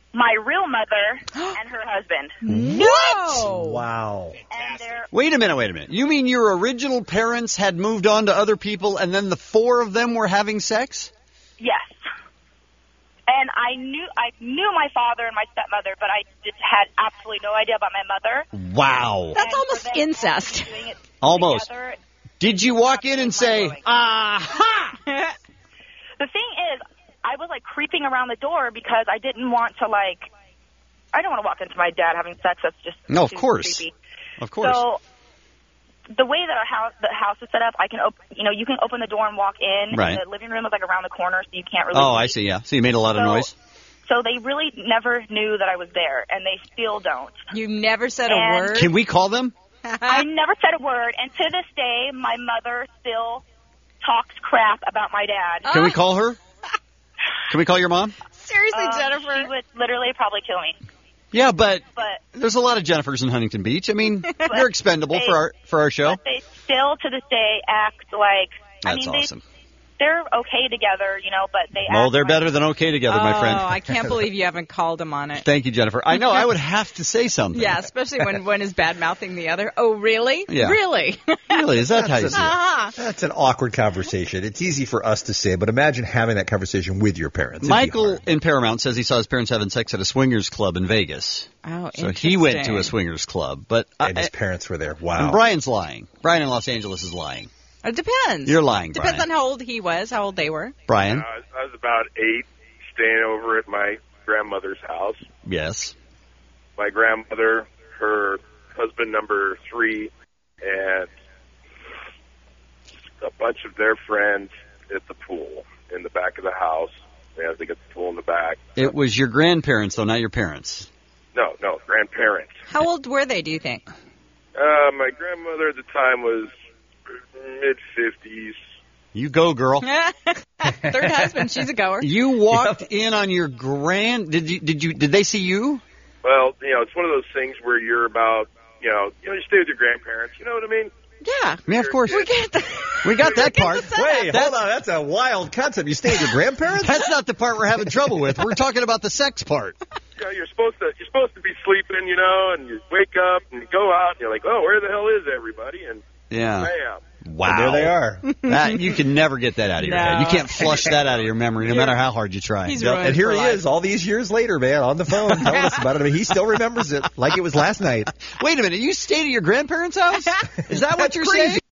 my real mother and her husband. What? Wow. And Wait a minute. You mean your original parents had moved on to other people and then the four of them were having sex? yes. And I knew my father and my stepmother, but I just had absolutely no idea about my mother. Wow. That's almost incest. Almost. Together, Did you walk in and say, aha? The thing is, I was like creeping around the door because I didn't want to I don't want to walk into my dad having sex. That's just No, of too course. creepy. Of course. So the way that the house is set up, I can you can open the door and walk in. Right. And the living room is like around the corner, so you can't really. Oh, I see. Yeah. So you made a lot of noise. So they really never knew that I was there, and they still don't. You never said And- a word? Can we call them? I never said a word, and to this day, my mother still talks crap about my dad. Can we call her? Can we call your mom? Seriously, Jennifer? She would literally probably kill me. Yeah, but But there's a lot of Jennifers in Huntington Beach. I mean, you're expendable for our show. But they still, to this day, act like... That's awesome. They're okay together, but they Oh, act they're like... better than okay together, my friend. Oh, I can't believe you haven't called him on it. Thank you, Jennifer. I know I would have to say something. Yeah, especially when he's bad-mouthing the other. Oh, really? Yeah. Really? Really? Is that how you see it? Uh-huh. That's an awkward conversation. It's easy for us to say, but imagine having that conversation with your parents. It'd be Michael in Paramount says he saw his parents having sex at a swingers club in Vegas. Oh, So he went to a swingers club, but and his parents were there. Wow. And Brian's lying. Brian in Los Angeles is lying. It depends. You're lying, Depends Brian. on how old he was, how old they were. Brian? I was about 8, staying over at my grandmother's house. Yes. My grandmother, her husband number 3, and a bunch of their friends at the pool in the back of the house. They had to get the pool in the back. It was your grandparents, though, not your parents. No, grandparents. How old were they, do you think? My grandmother at the time was mid-50s. You go, girl. Third husband, she's a goer. You walked in on your did they see you? Well, it's one of those things where you're about, you stay with your grandparents. You know what I mean? Yeah, of course. We get We got that part. Wait, hold on. That's a wild concept. You stay with your grandparents? That's not the part we're having trouble with. We're talking about the sex part. You're supposed to be sleeping, and you wake up and you go out and you're like, oh, where the hell is everybody? And Yeah. bam. Wow. And there they are. That, you can never get that out of your head. You can't flush that out of your memory, no matter how hard you try. And here he is, all these years later, man, on the phone telling us about it. I mean, he still remembers it like it was last night. Wait a minute. You stayed at your grandparents' house? Is that what you're saying?